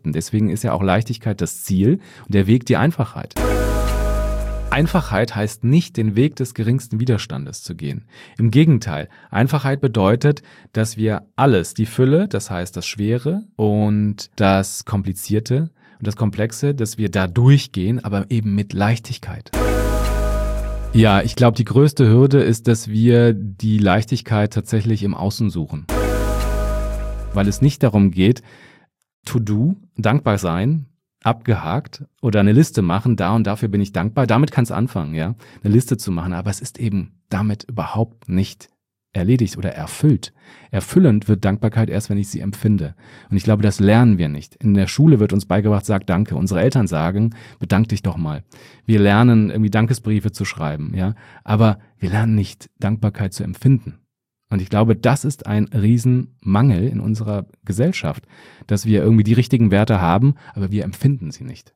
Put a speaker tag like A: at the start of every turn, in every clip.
A: Und deswegen ist ja auch Leichtigkeit das Ziel und der Weg die Einfachheit. Einfachheit heißt nicht, den Weg des geringsten Widerstandes zu gehen. Im Gegenteil, Einfachheit bedeutet, dass wir alles, die Fülle, das heißt das Schwere und das Komplizierte und das Komplexe, dass wir da durchgehen, aber eben mit Leichtigkeit. Ja, ich glaube, die größte Hürde ist, dass wir die Leichtigkeit tatsächlich im Außen suchen. Weil es nicht darum geht, To-Do, dankbar sein, abgehakt oder eine Liste machen, da und dafür bin ich dankbar. Damit kann es anfangen, ja, eine Liste zu machen. Aber es ist eben damit überhaupt nicht erledigt oder erfüllt. Erfüllend wird Dankbarkeit erst, wenn ich sie empfinde. Und ich glaube, das lernen wir nicht. In der Schule wird uns beigebracht, sag Danke. Unsere Eltern sagen, bedank dich doch mal. Wir lernen irgendwie Dankesbriefe zu schreiben, ja. Aber wir lernen nicht, Dankbarkeit zu empfinden. Und ich glaube, das ist ein Riesenmangel in unserer Gesellschaft, dass wir irgendwie die richtigen Werte haben, aber wir empfinden sie nicht.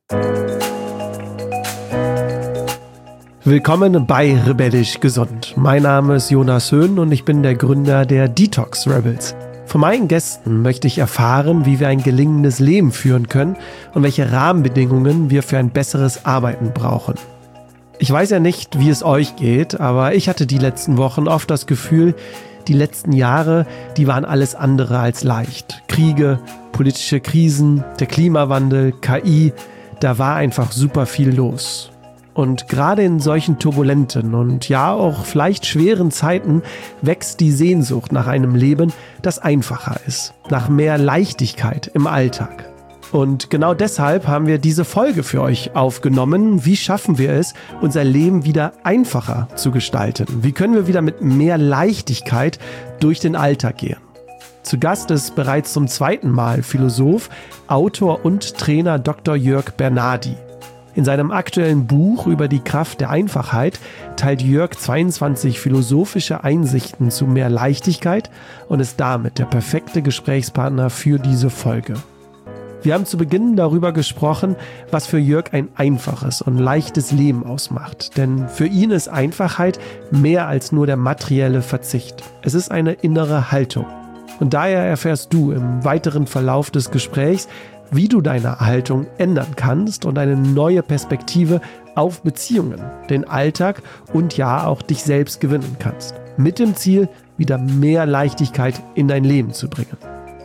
B: Willkommen bei Rebellisch Gesund. Mein Name ist Jonas Höhn und ich bin der Gründer der Detox Rebels. Von meinen Gästen möchte ich erfahren, wie wir ein gelingendes Leben führen können und welche Rahmenbedingungen wir für ein besseres Arbeiten brauchen. Ich weiß ja nicht, wie es euch geht, aber ich hatte die letzten Wochen oft das Gefühl, die letzten Jahre, die waren alles andere als leicht. Kriege, politische Krisen, der Klimawandel, KI, da war einfach super viel los. Und gerade in solchen turbulenten und ja auch vielleicht schweren Zeiten wächst die Sehnsucht nach einem Leben, das einfacher ist, nach mehr Leichtigkeit im Alltag. Und genau deshalb haben wir diese Folge für euch aufgenommen. Wie schaffen wir es, unser Leben wieder einfacher zu gestalten? Wie können wir wieder mit mehr Leichtigkeit durch den Alltag gehen? Zu Gast ist bereits zum zweiten Mal Philosoph, Autor und Trainer Dr. Jörg Bernardi. In seinem aktuellen Buch über die Kraft der Einfachheit teilt Jörg 22 philosophische Einsichten zu mehr Leichtigkeit und ist damit der perfekte Gesprächspartner für diese Folge. Wir haben zu Beginn darüber gesprochen, was für Jörg ein einfaches und leichtes Leben ausmacht. Denn für ihn ist Einfachheit mehr als nur der materielle Verzicht. Es ist eine innere Haltung. Und daher erfährst du im weiteren Verlauf des Gesprächs, wie du deine Haltung ändern kannst und eine neue Perspektive auf Beziehungen, den Alltag und ja auch dich selbst gewinnen kannst. Mit dem Ziel, wieder mehr Leichtigkeit in dein Leben zu bringen.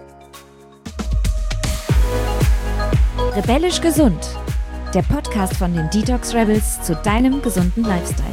C: Rebellisch Gesund, der Podcast von den Detox Rebels zu deinem gesunden Lifestyle.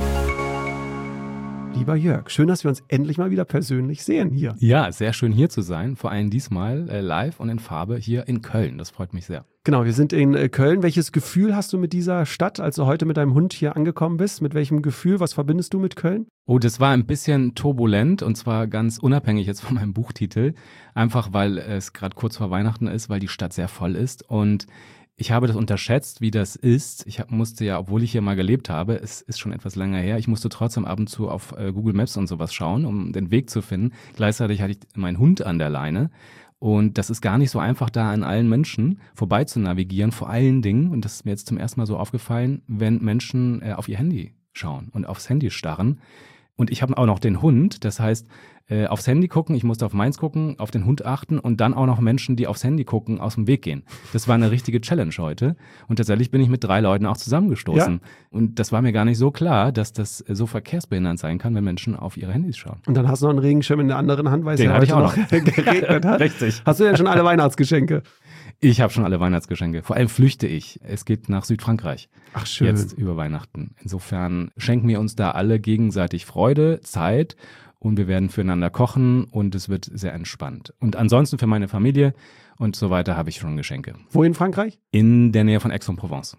B: Lieber Jörg, schön, dass wir uns endlich mal wieder persönlich sehen hier.
A: Ja, sehr schön hier zu sein, vor allem diesmal live und in Farbe hier in Köln. Das freut mich sehr.
B: Genau, wir sind in Köln. Welches Gefühl hast du mit dieser Stadt, als du heute mit deinem Hund hier angekommen bist? Mit welchem Gefühl? Was verbindest du mit Köln?
A: Oh, das war ein bisschen turbulent und zwar ganz unabhängig jetzt von meinem Buchtitel. Einfach, weil es gerade kurz vor Weihnachten ist, weil die Stadt sehr voll ist und ich habe das unterschätzt, wie das ist. Ich musste ja, obwohl ich hier mal gelebt habe, es ist schon etwas länger her, ich musste trotzdem ab und zu auf Google Maps und sowas schauen, um den Weg zu finden. Gleichzeitig hatte ich meinen Hund an der Leine. Und das ist gar nicht so einfach, da an allen Menschen vorbei zu navigieren, vor allen Dingen, und das ist mir jetzt zum ersten Mal so aufgefallen, wenn Menschen auf ihr Handy schauen und aufs Handy starren. Und ich habe auch noch den Hund, das heißt, aufs Handy gucken, ich musste auf meins gucken, auf den Hund achten und dann auch noch Menschen, die aufs Handy gucken, aus dem Weg gehen. Das war eine richtige Challenge heute und tatsächlich bin ich mit 3 Leuten auch zusammengestoßen. Ja. Und das war mir gar nicht so klar, dass das so verkehrsbehindernd sein kann, wenn Menschen auf ihre Handys schauen.
B: Und dann hast du noch einen Regenschirm in der anderen Hand, weil es
A: ja heute auch noch
B: geregnet hat.
A: Richtig.
B: Hast du denn schon alle Weihnachtsgeschenke?
A: Ich habe schon alle Weihnachtsgeschenke. Vor allem flüchte ich. Es geht nach Südfrankreich.
B: Ach schön.
A: Jetzt über Weihnachten. Insofern schenken wir uns da alle gegenseitig Freude, Zeit und wir werden füreinander kochen und es wird sehr entspannt. Und ansonsten für meine Familie und so weiter habe ich schon Geschenke.
B: Wo in Frankreich?
A: In der Nähe von Aix-en-Provence.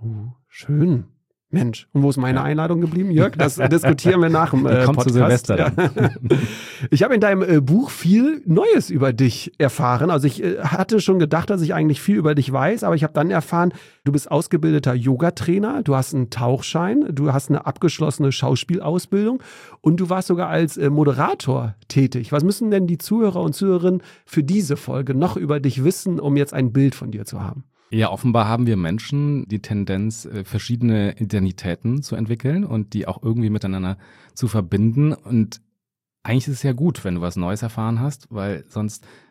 B: Schön. Mensch, und wo ist meine Einladung geblieben, Jörg? Das diskutieren wir nach dem
A: Kommt
B: Podcast.
A: Zu Silvester dann.
B: Ja. Ich habe in deinem Buch viel Neues über dich erfahren. Also ich hatte schon gedacht, dass ich eigentlich viel über dich weiß, aber ich habe dann erfahren, du bist ausgebildeter Yogatrainer, du hast einen Tauchschein, du hast eine abgeschlossene Schauspielausbildung und du warst sogar als Moderator tätig. Was müssen denn die Zuhörer und Zuhörerinnen für diese Folge noch über dich wissen, um jetzt ein Bild von dir zu haben?
A: Ja, offenbar haben wir Menschen die Tendenz, verschiedene Identitäten zu entwickeln und die auch irgendwie miteinander zu verbinden. Und eigentlich ist es ja gut, wenn du was Neues erfahren hast, weil sonst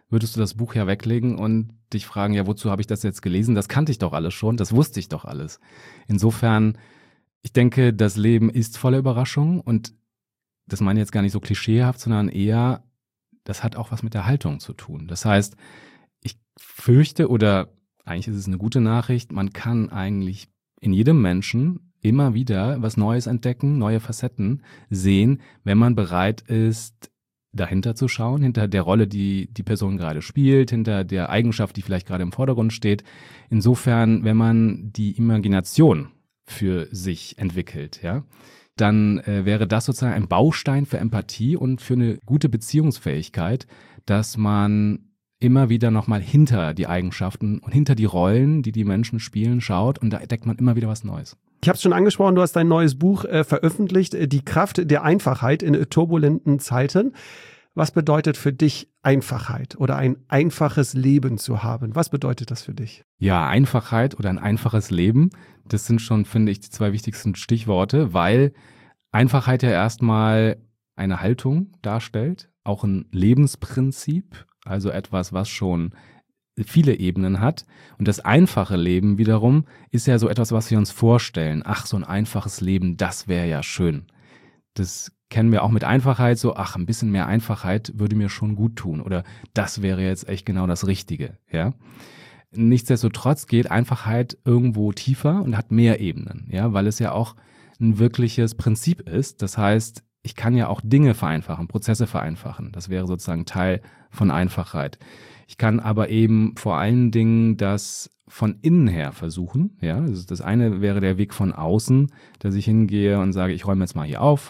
A: würdest du das Buch ja weglegen und dich fragen, ja, wozu habe ich das jetzt gelesen? Das kannte ich doch alles schon, das wusste ich doch alles. Insofern, ich denke, das Leben ist voller Überraschungen und das meine ich jetzt gar nicht so klischeehaft, sondern eher, das hat auch was mit der Haltung zu tun. Das heißt, ich fürchte oder eigentlich ist es eine gute Nachricht, man kann eigentlich in jedem Menschen immer wieder was Neues entdecken, neue Facetten sehen, wenn man bereit ist, dahinter zu schauen, hinter der Rolle, die die Person gerade spielt, hinter der Eigenschaft, die vielleicht gerade im Vordergrund steht. Insofern, wenn man die Imagination für sich entwickelt, ja, dann wäre das sozusagen ein Baustein für Empathie und für eine gute Beziehungsfähigkeit, dass man immer wieder nochmal hinter die Eigenschaften und hinter die Rollen, die die Menschen spielen, schaut und da entdeckt man immer wieder was Neues.
B: Ich habe es schon angesprochen, du hast dein neues Buch veröffentlicht, Die Kraft der Einfachheit in turbulenten Zeiten. Was bedeutet für dich Einfachheit oder ein einfaches Leben zu haben? Was bedeutet das für dich?
A: Ja, Einfachheit oder ein einfaches Leben, das sind schon, finde ich, die zwei wichtigsten Stichworte, weil Einfachheit ja erstmal eine Haltung darstellt, auch ein Lebensprinzip, also etwas, was schon viele Ebenen hat. Und das einfache Leben wiederum ist ja so etwas, was wir uns vorstellen. Ach, so ein einfaches Leben, das wäre ja schön. Das kennen wir auch mit Einfachheit, so, ach, ein bisschen mehr Einfachheit würde mir schon gut tun oder das wäre jetzt echt genau das Richtige, ja. Nichtsdestotrotz geht Einfachheit irgendwo tiefer und hat mehr Ebenen, ja, weil es ja auch ein wirkliches Prinzip ist. Das heißt, ich kann ja auch Dinge vereinfachen, Prozesse vereinfachen. Das wäre sozusagen Teil von Einfachheit. Ich kann aber eben vor allen Dingen das von innen her versuchen, ja. Das eine wäre der Weg von außen, dass ich hingehe und sage, ich räume jetzt mal hier auf.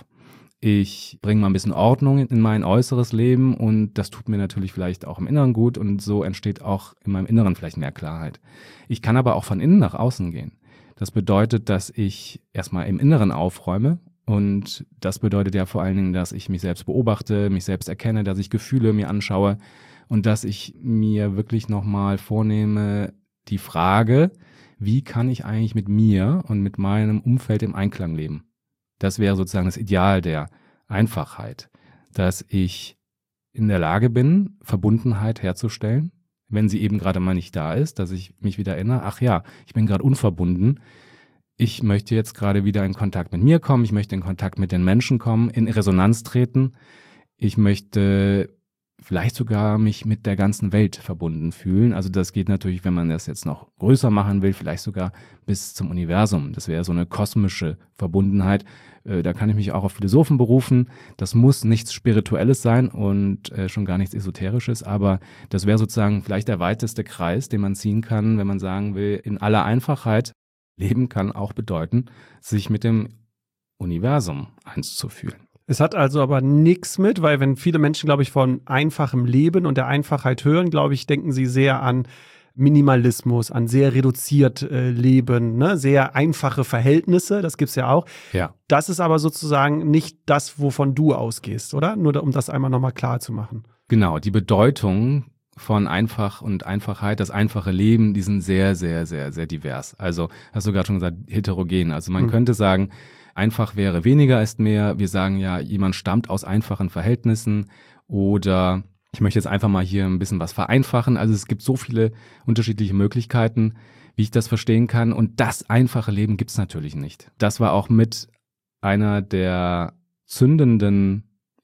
A: Ich bringe mal ein bisschen Ordnung in mein äußeres Leben und das tut mir natürlich vielleicht auch im Inneren gut und so entsteht auch in meinem Inneren vielleicht mehr Klarheit. Ich kann aber auch von innen nach außen gehen. Das bedeutet, dass ich erstmal im Inneren aufräume und das bedeutet ja vor allen Dingen, dass ich mich selbst beobachte, mich selbst erkenne, dass ich Gefühle mir anschaue und dass ich mir wirklich nochmal vornehme, die Frage, wie kann ich eigentlich mit mir und mit meinem Umfeld im Einklang leben? Das wäre sozusagen das Ideal der Einfachheit, dass ich in der Lage bin, Verbundenheit herzustellen, wenn sie eben gerade mal nicht da ist, dass ich mich wieder erinnere, ach ja, ich bin gerade unverbunden, ich möchte jetzt gerade wieder in Kontakt mit mir kommen, ich möchte in Kontakt mit den Menschen kommen, in Resonanz treten, ich möchte vielleicht sogar mich mit der ganzen Welt verbunden fühlen. Also das geht natürlich, wenn man das jetzt noch größer machen will, vielleicht sogar bis zum Universum. Das wäre so eine kosmische Verbundenheit. Da kann ich mich auch auf Philosophen berufen. Das muss nichts Spirituelles sein und schon gar nichts Esoterisches, aber das wäre sozusagen vielleicht der weiteste Kreis, den man ziehen kann, wenn man sagen will, in aller Einfachheit, Leben kann auch bedeuten, sich mit dem Universum eins zu fühlen.
B: Es hat also aber nichts mit, weil wenn viele Menschen, glaube ich, von einfachem Leben und der Einfachheit hören, glaube ich, denken sie sehr an Minimalismus, an sehr reduziert Leben, ne? Sehr einfache Verhältnisse, das gibt's ja auch.
A: Ja.
B: Das ist aber sozusagen nicht das, wovon du ausgehst, oder? Nur um das einmal nochmal klar zu machen.
A: Genau, die Bedeutung von einfach und Einfachheit, das einfache Leben, die sind sehr, sehr, sehr, sehr divers. Also, hast du gerade schon gesagt, heterogen. Also man könnte sagen, einfach wäre weniger ist mehr. Wir sagen ja, jemand stammt aus einfachen Verhältnissen oder ich möchte jetzt einfach mal hier ein bisschen was vereinfachen. Also es gibt so viele unterschiedliche Möglichkeiten, wie ich das verstehen kann. Und das einfache Leben gibt's natürlich nicht. Das war auch mit einer der zündenden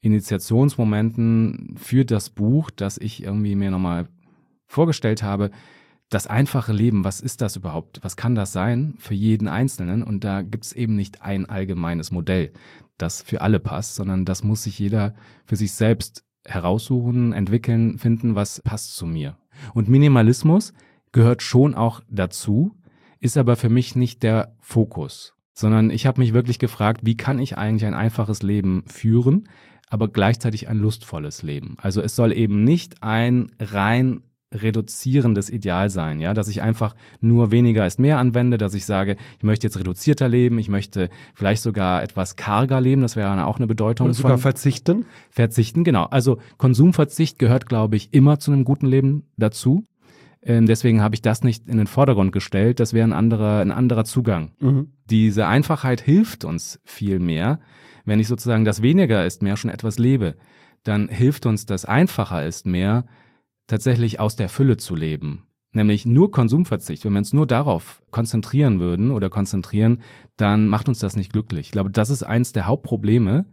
A: Initiationsmomenten für das Buch, das ich irgendwie mir nochmal vorgestellt habe. Das einfache Leben, was ist das überhaupt? Was kann das sein für jeden Einzelnen? Und da gibt es eben nicht ein allgemeines Modell, das für alle passt, sondern das muss sich jeder für sich selbst heraussuchen, entwickeln, finden, was passt zu mir. Und Minimalismus gehört schon auch dazu, ist aber für mich nicht der Fokus, sondern ich habe mich wirklich gefragt, wie kann ich eigentlich ein einfaches Leben führen, aber gleichzeitig ein lustvolles Leben. Also es soll eben nicht ein rein reduzierendes Ideal sein, ja, dass ich einfach nur weniger ist mehr anwende, dass ich sage, ich möchte jetzt reduzierter leben, ich möchte vielleicht sogar etwas karger leben, das wäre auch eine Bedeutung.
B: Und sogar verzichten?
A: Verzichten, genau. Also Konsumverzicht gehört, glaube ich, immer zu einem guten Leben dazu. Deswegen habe ich das nicht in den Vordergrund gestellt, das wäre ein anderer Zugang. Diese Einfachheit hilft uns viel mehr, wenn ich sozusagen das weniger ist mehr schon etwas lebe, dann hilft uns das einfacher ist mehr, tatsächlich aus der Fülle zu leben. Nämlich nur Konsumverzicht. Wenn wir uns nur darauf konzentrieren würden oder konzentrieren, dann macht uns das nicht glücklich. Ich glaube, das ist eins der Hauptprobleme,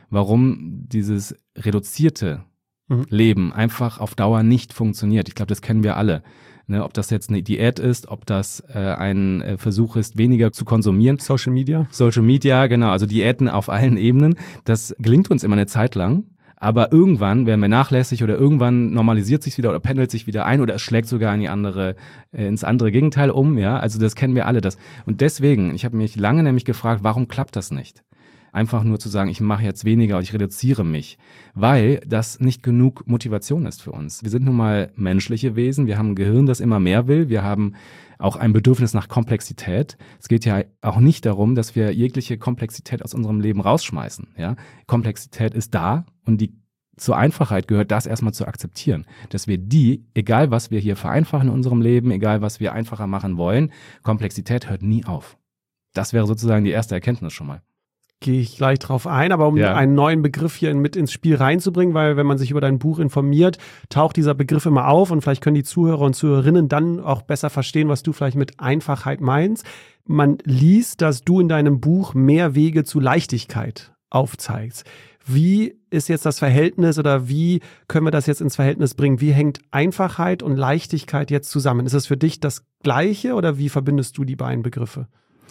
A: warum dieses reduzierte Leben einfach auf Dauer nicht funktioniert. Ich glaube, das kennen wir alle. Ne, ob das jetzt eine Diät ist, ob das ein Versuch ist, weniger zu konsumieren.
B: Social
A: Media, genau. Also Diäten auf allen Ebenen. Das gelingt uns immer eine Zeit lang. Aber irgendwann werden wir nachlässig oder irgendwann normalisiert sich wieder oder pendelt sich wieder ein oder es schlägt sogar ins andere Gegenteil um. Ja, also das kennen wir alle. Und deswegen, ich habe mich lange nämlich gefragt, warum klappt das nicht? Einfach nur zu sagen, ich mache jetzt weniger, ich reduziere mich, weil das nicht genug Motivation ist für uns. Wir sind nun mal menschliche Wesen, wir haben ein Gehirn, das immer mehr will, wir haben auch ein Bedürfnis nach Komplexität. Es geht ja auch nicht darum, dass wir jegliche Komplexität aus unserem Leben rausschmeißen. Ja? Komplexität ist da und zur Einfachheit gehört das erstmal zu akzeptieren, dass wir egal was wir hier vereinfachen in unserem Leben, egal was wir einfacher machen wollen, Komplexität hört nie auf. Das wäre sozusagen die erste Erkenntnis schon mal.
B: Gehe ich gleich drauf ein, aber um einen neuen Begriff hier mit ins Spiel reinzubringen, weil wenn man sich über dein Buch informiert, taucht dieser Begriff immer auf und vielleicht können die Zuhörer und Zuhörerinnen dann auch besser verstehen, was du vielleicht mit Einfachheit meinst. Man liest, dass du in deinem Buch mehr Wege zu Leichtigkeit aufzeigst. Wie ist jetzt das Verhältnis oder wie können wir das jetzt ins Verhältnis bringen? Wie hängt Einfachheit und Leichtigkeit jetzt zusammen? Ist es für dich das Gleiche oder wie verbindest du die beiden Begriffe?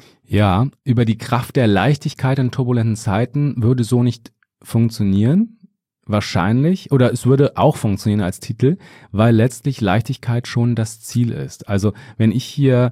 A: Ja, über die Kraft der Leichtigkeit in turbulenten Zeiten würde so nicht funktionieren, wahrscheinlich, oder es würde auch funktionieren als Titel, weil letztlich Leichtigkeit schon das Ziel ist. Also wenn ich hier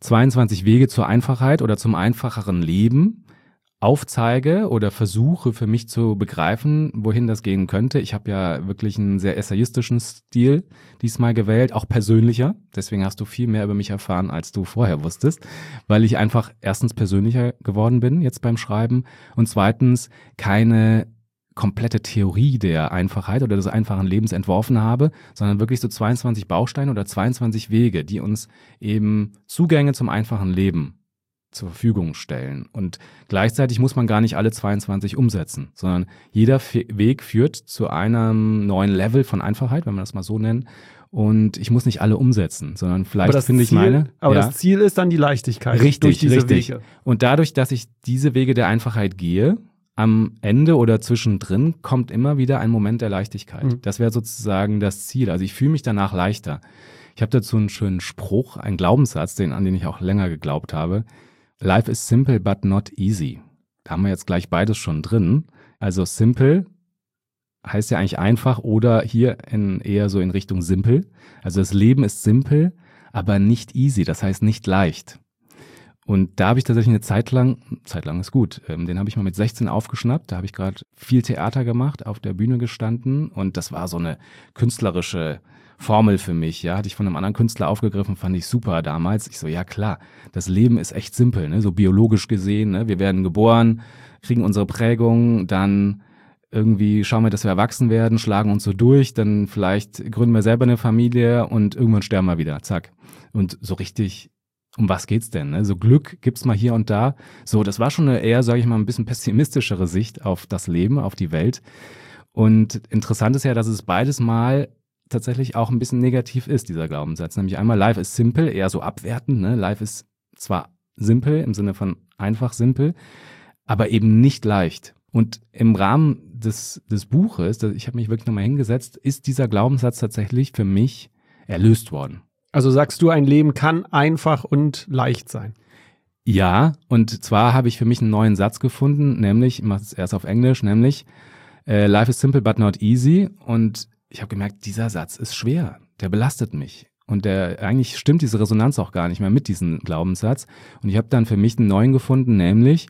A: 22 Wege zur Einfachheit oder zum einfacheren Leben aufzeige oder versuche für mich zu begreifen, wohin das gehen könnte. Ich habe ja wirklich einen sehr essayistischen Stil diesmal gewählt, auch persönlicher. Deswegen hast du viel mehr über mich erfahren, als du vorher wusstest, weil ich einfach erstens persönlicher geworden bin jetzt beim Schreiben und zweitens keine komplette Theorie der Einfachheit oder des einfachen Lebens entworfen habe, sondern wirklich so 22 Bausteine oder 22 Wege, die uns eben Zugänge zum einfachen Leben zur Verfügung stellen. Und gleichzeitig muss man gar nicht alle 22 umsetzen, sondern jeder Weg führt zu einem neuen Level von Einfachheit, wenn man das mal so nennt. Und ich muss nicht alle umsetzen, sondern vielleicht finde ich meine.
B: Aber das Ziel ist dann die Leichtigkeit.
A: Richtig,
B: durch diese
A: richtig.
B: Wege.
A: Und dadurch, dass ich diese Wege der Einfachheit gehe, am Ende oder zwischendrin kommt immer wieder ein Moment der Leichtigkeit. Das wäre sozusagen das Ziel. Also ich fühle mich danach leichter. Ich habe dazu einen schönen Spruch, einen Glaubenssatz, an den ich auch länger geglaubt habe. Life is simple but not easy. Da haben wir jetzt gleich beides schon drin. Also simple heißt ja eigentlich einfach oder hier eher so in Richtung simpel. Also das Leben ist simpel, aber nicht easy, das heißt nicht leicht. Und da habe ich tatsächlich eine Zeit lang ist gut, den habe ich mal mit 16 aufgeschnappt. Da habe ich gerade viel Theater gemacht, auf der Bühne gestanden und das war so eine künstlerische Formel für mich, ja, hatte ich von einem anderen Künstler aufgegriffen, fand ich super damals. Ich so, ja klar, das Leben ist echt simpel, ne, so biologisch gesehen, ne, wir werden geboren, kriegen unsere Prägung, dann irgendwie schauen wir, dass wir erwachsen werden, schlagen uns so durch, dann vielleicht gründen wir selber eine Familie und irgendwann sterben wir wieder, zack. Und so richtig, um was geht's denn, ne? So Glück gibt's mal hier und da. So, das war schon eine eher, sage ich mal, ein bisschen pessimistischere Sicht auf das Leben, auf die Welt. Und interessant ist ja, dass es beides mal tatsächlich auch ein bisschen negativ ist, dieser Glaubenssatz. Nämlich einmal, life is simple, eher so abwertend. Ne? Life ist zwar simpel, im Sinne von einfach simpel, aber eben nicht leicht. Und im Rahmen des Buches, ich habe mich wirklich nochmal hingesetzt, ist dieser Glaubenssatz tatsächlich für mich erlöst worden.
B: Also sagst du, ein Leben kann einfach und leicht sein?
A: Ja, und zwar habe ich für mich einen neuen Satz gefunden, nämlich, ich mache es erst auf Englisch, nämlich life is simple but not easy. Und ich habe gemerkt, dieser Satz ist schwer, der belastet mich. Und eigentlich stimmt diese Resonanz auch gar nicht mehr mit diesem Glaubenssatz. Und ich habe dann für mich einen neuen gefunden, nämlich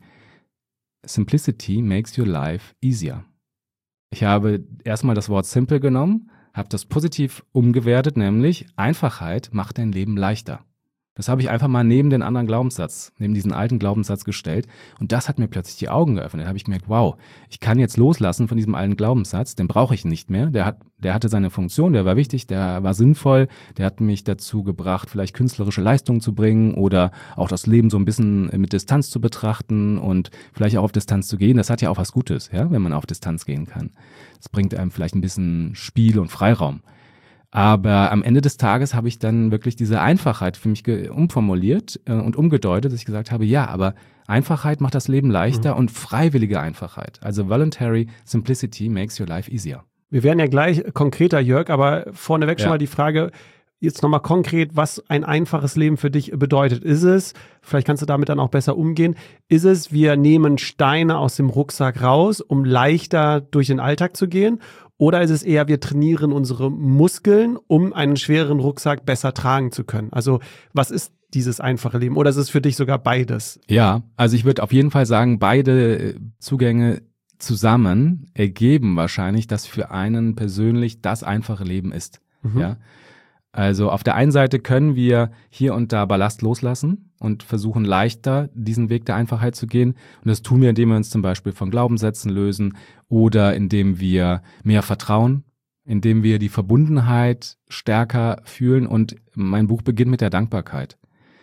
A: Simplicity makes your life easier. Ich habe erstmal das Wort simple genommen, habe das positiv umgewertet, nämlich Einfachheit macht dein Leben leichter. Das habe ich einfach mal neben den anderen Glaubenssatz, neben diesen alten Glaubenssatz gestellt und das hat mir plötzlich die Augen geöffnet. Da habe ich gemerkt, wow, ich kann jetzt loslassen von diesem alten Glaubenssatz, den brauche ich nicht mehr. Der hatte seine Funktion, der war wichtig, der war sinnvoll, der hat mich dazu gebracht, vielleicht künstlerische Leistungen zu bringen oder auch das Leben so ein bisschen mit Distanz zu betrachten und vielleicht auch auf Distanz zu gehen. Das hat ja auch was Gutes, ja, wenn man auf Distanz gehen kann. Das bringt einem vielleicht ein bisschen Spiel und Freiraum. Aber am Ende des Tages habe ich dann wirklich diese Einfachheit für mich umformuliert und umgedeutet, dass ich gesagt habe, ja, aber Einfachheit macht das Leben leichter und freiwillige Einfachheit. Also voluntary simplicity makes your life easier.
B: Wir werden ja gleich konkreter, Jörg, aber vorneweg schon mal die Frage, jetzt nochmal konkret, was ein einfaches Leben für dich bedeutet. Ist es, vielleicht kannst du damit dann auch besser umgehen, ist es, wir nehmen Steine aus dem Rucksack raus, um leichter durch den Alltag zu gehen? Oder ist es eher, wir trainieren unsere Muskeln, um einen schwereren Rucksack besser tragen zu können? Also was ist dieses einfache Leben? Oder ist es für dich sogar beides?
A: Ja, also ich würde auf jeden Fall sagen, beide Zugänge zusammen ergeben wahrscheinlich, dass für einen persönlich das einfache Leben ist. Ja. Also auf der einen Seite können wir hier und da Ballast loslassen und versuchen leichter diesen Weg der Einfachheit zu gehen. Und das tun wir, indem wir uns zum Beispiel von Glaubenssätzen lösen oder indem wir mehr vertrauen, indem wir die Verbundenheit stärker fühlen. Und mein Buch beginnt mit der Dankbarkeit.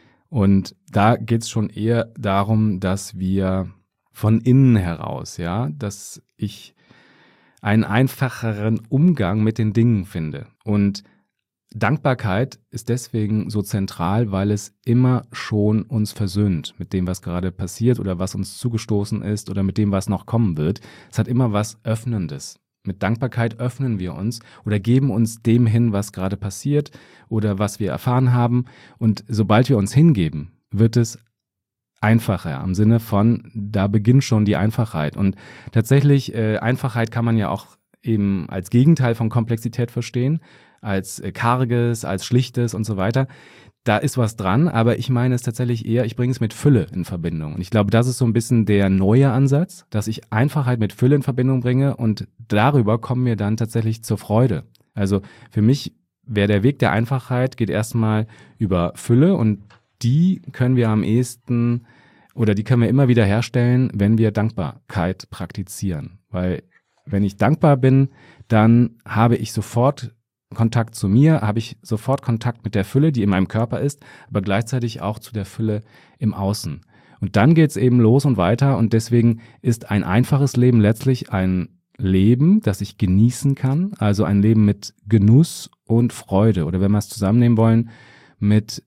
A: Und da geht es schon eher darum, dass wir von innen heraus, ja, dass ich einen einfacheren Umgang mit den Dingen finde. Und Dankbarkeit ist deswegen so zentral, weil es immer schon uns versöhnt mit dem, was gerade passiert oder was uns zugestoßen ist oder mit dem, was noch kommen wird. Es hat immer was Öffnendes. Mit Dankbarkeit öffnen wir uns oder geben uns dem hin, was gerade passiert oder was wir erfahren haben. Und sobald wir uns hingeben, wird es einfacher, im Sinne von, da beginnt schon die Einfachheit. Und tatsächlich, Einfachheit kann man ja auch eben als Gegenteil von Komplexität verstehen, als karges, als schlichtes und so weiter. Da ist was dran, aber ich meine es tatsächlich eher, ich bringe es mit Fülle in Verbindung. Und ich glaube, das ist so ein bisschen der neue Ansatz, dass ich Einfachheit mit Fülle in Verbindung bringe und darüber kommen wir dann tatsächlich zur Freude. Also für mich wäre der Weg der Einfachheit, geht erstmal über Fülle und die können wir am ehesten oder die können wir immer wieder herstellen, wenn wir Dankbarkeit praktizieren. Weil wenn ich dankbar bin, dann habe ich sofort Kontakt zu mir, habe ich sofort Kontakt mit der Fülle, die in meinem Körper ist, aber gleichzeitig auch zu der Fülle im Außen. Und dann geht's eben los und weiter und deswegen ist ein einfaches Leben letztlich ein Leben, das ich genießen kann, also ein Leben mit Genuss und Freude oder wenn wir es zusammennehmen wollen, mit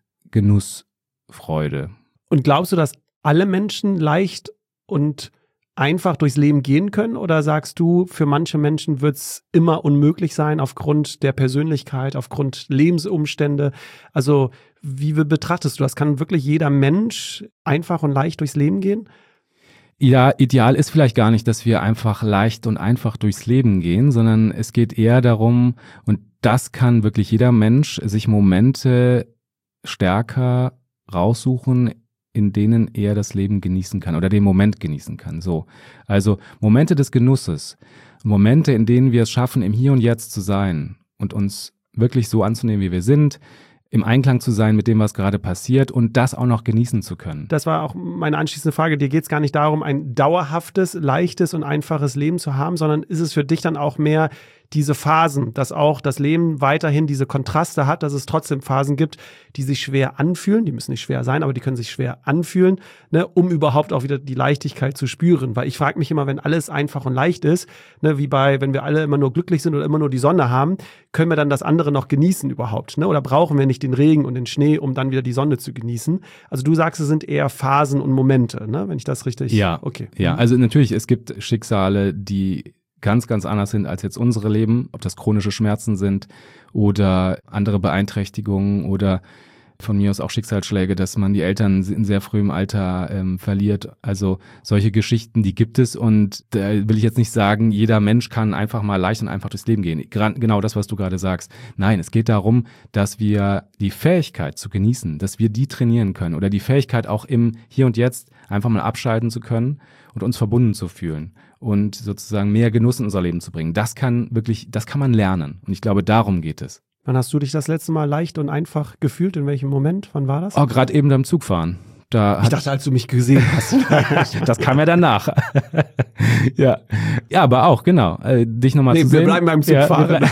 A: Genussfreude.
B: Und glaubst du, dass alle Menschen leicht und einfach durchs Leben gehen können? Oder sagst du, für manche Menschen wird es immer unmöglich sein aufgrund der Persönlichkeit, aufgrund Lebensumstände? Also wie betrachtest du das? Kann wirklich jeder Mensch einfach und leicht durchs Leben gehen?
A: Ja, ideal ist vielleicht gar nicht, dass wir einfach leicht und einfach durchs Leben gehen, sondern es geht eher darum, und das kann wirklich jeder Mensch, sich Momente stärker raussuchen, in denen er das Leben genießen kann oder den Moment genießen kann. So, also Momente des Genusses, Momente, in denen wir es schaffen, im Hier und Jetzt zu sein und uns wirklich so anzunehmen, wie wir sind, im Einklang zu sein mit dem, was gerade passiert und das auch noch genießen zu können.
B: Das war auch meine anschließende Frage. Dir geht es gar nicht darum, ein dauerhaftes, leichtes und einfaches Leben zu haben, sondern ist es für dich dann auch mehr diese Phasen, dass auch das Leben weiterhin diese Kontraste hat, dass es trotzdem Phasen gibt, die sich schwer anfühlen, die müssen nicht schwer sein, aber die können sich schwer anfühlen, ne, um überhaupt auch wieder die Leichtigkeit zu spüren. Weil ich frage mich immer, wenn alles einfach und leicht ist, ne, wie wenn wir alle immer nur glücklich sind oder immer nur die Sonne haben, können wir dann das andere noch genießen überhaupt? Ne? Oder brauchen wir nicht den Regen und den Schnee, um dann wieder die Sonne zu genießen? Also du sagst, es sind eher Phasen und Momente, ne? Wenn ich das richtig...
A: Ja,
B: okay.
A: Ja, also natürlich, es gibt Schicksale, die ganz, ganz anders sind als jetzt unsere Leben, ob das chronische Schmerzen sind oder andere Beeinträchtigungen oder von mir aus auch Schicksalsschläge, dass man die Eltern in sehr frühem Alter verliert. Also solche Geschichten, die gibt es und da will ich jetzt nicht sagen, jeder Mensch kann einfach mal leicht und einfach durchs Leben gehen. Genau das, was du gerade sagst. Nein, es geht darum, dass wir die Fähigkeit zu genießen, dass wir die trainieren können oder die Fähigkeit auch im Hier und Jetzt einfach mal abschalten zu können und uns verbunden zu fühlen und sozusagen mehr Genuss in unser Leben zu bringen. Das kann man lernen und ich glaube, darum geht es.
B: Wann hast du dich das letzte Mal leicht und einfach gefühlt? In welchem Moment? Wann war das?
A: Oh, gerade eben beim Zugfahren.
B: Ich dachte, als du mich gesehen hast.
A: Das kam ja danach. Ja, aber auch, genau. Dich nochmal zu sehen.
B: Wir bleiben beim Zugfahren.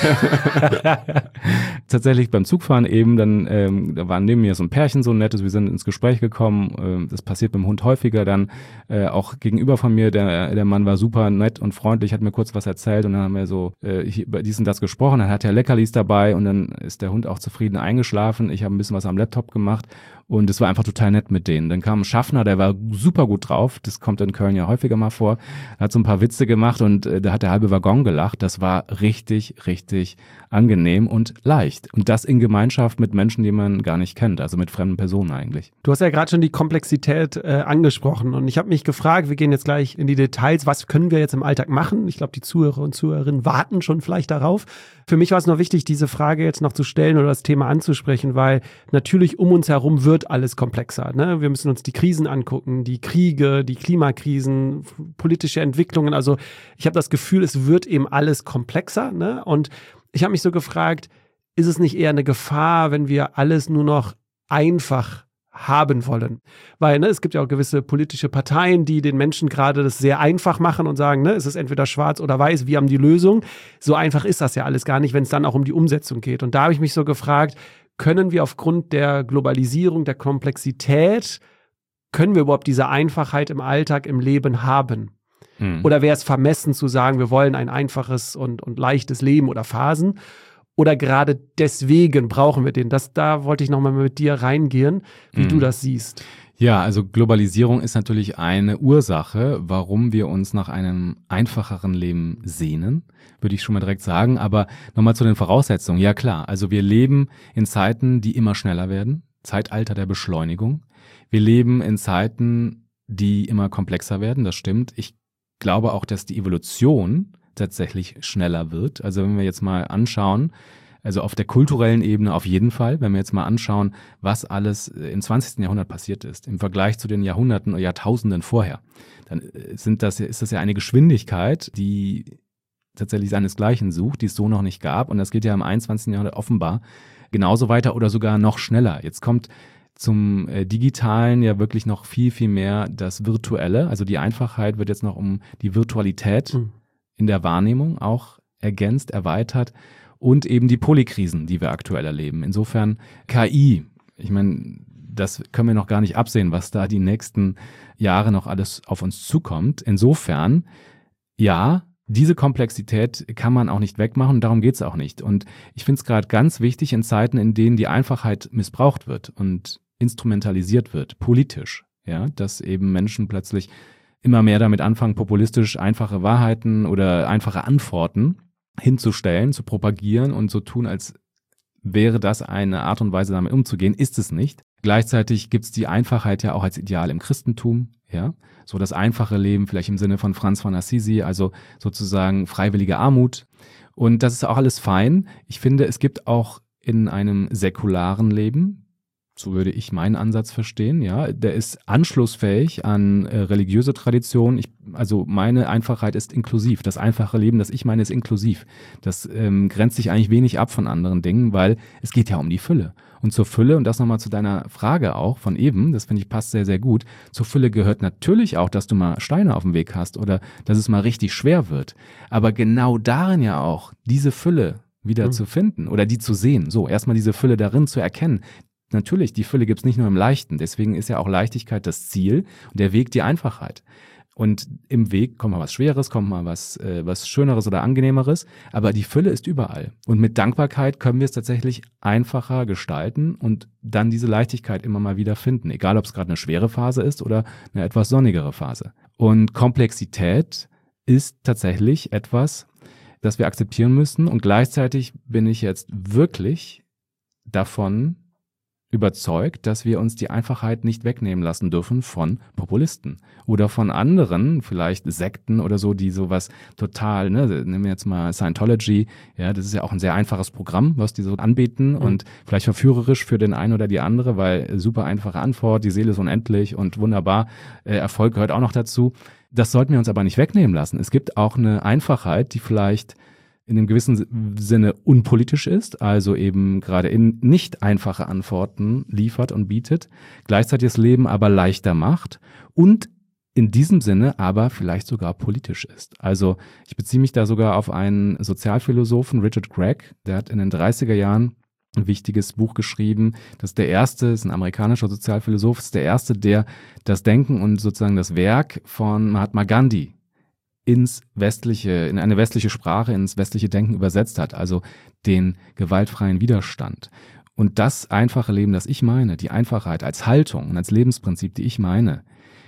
A: Tatsächlich beim Zugfahren eben, dann da war neben mir so ein Pärchen, so ein nettes, wir sind ins Gespräch gekommen. Das passiert beim Hund häufiger dann. Auch gegenüber von mir, der Mann war super nett und freundlich, hat mir kurz was erzählt und dann haben wir so über dies und das gesprochen. Dann hat er Leckerlis dabei und dann ist der Hund auch zufrieden eingeschlafen. Ich habe ein bisschen was am Laptop gemacht. Und es war einfach total nett mit denen. Dann kam ein Schaffner, der war super gut drauf. Das kommt in Köln ja häufiger mal vor. Er hat so ein paar Witze gemacht und da hat der halbe Waggon gelacht. Das war richtig, richtig angenehm und leicht. Und das in Gemeinschaft mit Menschen, die man gar nicht kennt, also mit fremden Personen eigentlich.
B: Du hast ja gerade schon die Komplexität angesprochen und ich habe mich gefragt, wir gehen jetzt gleich in die Details, was können wir jetzt im Alltag machen? Ich glaube, die Zuhörer und Zuhörerinnen warten schon vielleicht darauf. Für mich war es noch wichtig, diese Frage jetzt noch zu stellen oder das Thema anzusprechen, weil natürlich um uns herum wird alles komplexer. Ne? Wir müssen uns die Krisen angucken, die Kriege, die Klimakrisen, politische Entwicklungen. Also ich habe das Gefühl, es wird eben alles komplexer. Ne? Und ich habe mich so gefragt, ist es nicht eher eine Gefahr, wenn wir alles nur noch einfach haben wollen? Weil es gibt ja auch gewisse politische Parteien, die den Menschen gerade das sehr einfach machen und sagen, es ist entweder schwarz oder weiß, wir haben die Lösung. So einfach ist das ja alles gar nicht, wenn es dann auch um die Umsetzung geht. Und da habe ich mich so gefragt, können wir aufgrund der Globalisierung, der Komplexität, können wir überhaupt diese Einfachheit im Alltag, im Leben haben? Oder wäre es vermessen zu sagen, wir wollen ein einfaches und leichtes Leben oder Phasen? Oder gerade deswegen brauchen wir den? Da wollte ich nochmal mit dir reingehen, wie du das siehst.
A: Ja, also Globalisierung ist natürlich eine Ursache, warum wir uns nach einem einfacheren Leben sehnen, würde ich schon mal direkt sagen. Aber nochmal zu den Voraussetzungen. Ja klar, also wir leben in Zeiten, die immer schneller werden, Zeitalter der Beschleunigung. Wir leben in Zeiten, die immer komplexer werden, das stimmt. Ich glaube auch, dass die Evolution tatsächlich schneller wird. Also wenn wir jetzt mal anschauen, also auf der kulturellen Ebene auf jeden Fall, wenn wir jetzt mal anschauen, was alles im 20. Jahrhundert passiert ist, im Vergleich zu den Jahrhunderten und Jahrtausenden vorher, dann ist das ja eine Geschwindigkeit, die tatsächlich seinesgleichen sucht, die es so noch nicht gab. Und das geht ja im 21. Jahrhundert offenbar genauso weiter oder sogar noch schneller. Jetzt kommt zum Digitalen ja wirklich noch viel, viel mehr das Virtuelle. Also die Einfachheit wird jetzt noch um die Virtualität in der Wahrnehmung auch ergänzt, erweitert. Und eben die Polykrisen, die wir aktuell erleben. Insofern KI, ich meine, das können wir noch gar nicht absehen, was da die nächsten Jahre noch alles auf uns zukommt. Insofern, ja, diese Komplexität kann man auch nicht wegmachen und darum geht es auch nicht. Und ich finde es gerade ganz wichtig in Zeiten, in denen die Einfachheit missbraucht wird und instrumentalisiert wird, politisch, ja, dass eben Menschen plötzlich immer mehr damit anfangen, populistisch einfache Wahrheiten oder einfache Antworten hinzustellen, zu propagieren und so tun, als wäre das eine Art und Weise, damit umzugehen, ist es nicht. Gleichzeitig gibt es die Einfachheit ja auch als Ideal im Christentum, ja, so das einfache Leben, vielleicht im Sinne von Franz von Assisi, also sozusagen freiwillige Armut. Und das ist auch alles fein. Ich finde, es gibt auch in einem säkularen Leben, so würde ich meinen Ansatz verstehen, ja, der ist anschlussfähig an religiöse Traditionen. Also meine Einfachheit ist inklusiv. Das einfache Leben, das ich meine, ist inklusiv. Das grenzt sich eigentlich wenig ab von anderen Dingen, weil es geht ja um die Fülle. Und zur Fülle, und das nochmal zu deiner Frage auch von eben, das finde ich passt sehr, sehr gut, zur Fülle gehört natürlich auch, dass du mal Steine auf dem Weg hast oder dass es mal richtig schwer wird. Aber genau darin ja auch, diese Fülle wieder zu finden oder die zu sehen. So, erstmal diese Fülle darin zu erkennen. Natürlich, die Fülle gibt es nicht nur im Leichten. Deswegen ist ja auch Leichtigkeit das Ziel und der Weg die Einfachheit. Und im Weg kommt mal was Schweres, kommt mal was Schöneres oder Angenehmeres. Aber die Fülle ist überall. Und mit Dankbarkeit können wir es tatsächlich einfacher gestalten und dann diese Leichtigkeit immer mal wieder finden. Egal, ob es gerade eine schwere Phase ist oder eine etwas sonnigere Phase. Und Komplexität ist tatsächlich etwas, das wir akzeptieren müssen. Und gleichzeitig bin ich jetzt wirklich davon überzeugt, dass wir uns die Einfachheit nicht wegnehmen lassen dürfen von Populisten oder von anderen, vielleicht Sekten oder so, die sowas total, nehmen wir jetzt mal Scientology, ja, das ist ja auch ein sehr einfaches Programm, was die so anbieten und vielleicht verführerisch für den einen oder die andere, weil super einfache Antwort, die Seele ist unendlich und wunderbar, Erfolg gehört auch noch dazu. Das sollten wir uns aber nicht wegnehmen lassen. Es gibt auch eine Einfachheit, die vielleicht in einem gewissen Sinne unpolitisch ist, also eben gerade nicht einfache Antworten liefert und bietet, gleichzeitig das Leben aber leichter macht und in diesem Sinne aber vielleicht sogar politisch ist. Also ich beziehe mich da sogar auf einen Sozialphilosophen, Richard Gregg, der hat in den 30er Jahren ein wichtiges Buch geschrieben. Das ist der erste, ist ein amerikanischer Sozialphilosoph, ist der erste, der das Denken und sozusagen das Werk von Mahatma Gandhi in eine westliche Sprache, ins westliche Denken übersetzt hat, also den gewaltfreien Widerstand. Und das einfache Leben, das ich meine, die Einfachheit als Haltung und als Lebensprinzip, die ich meine,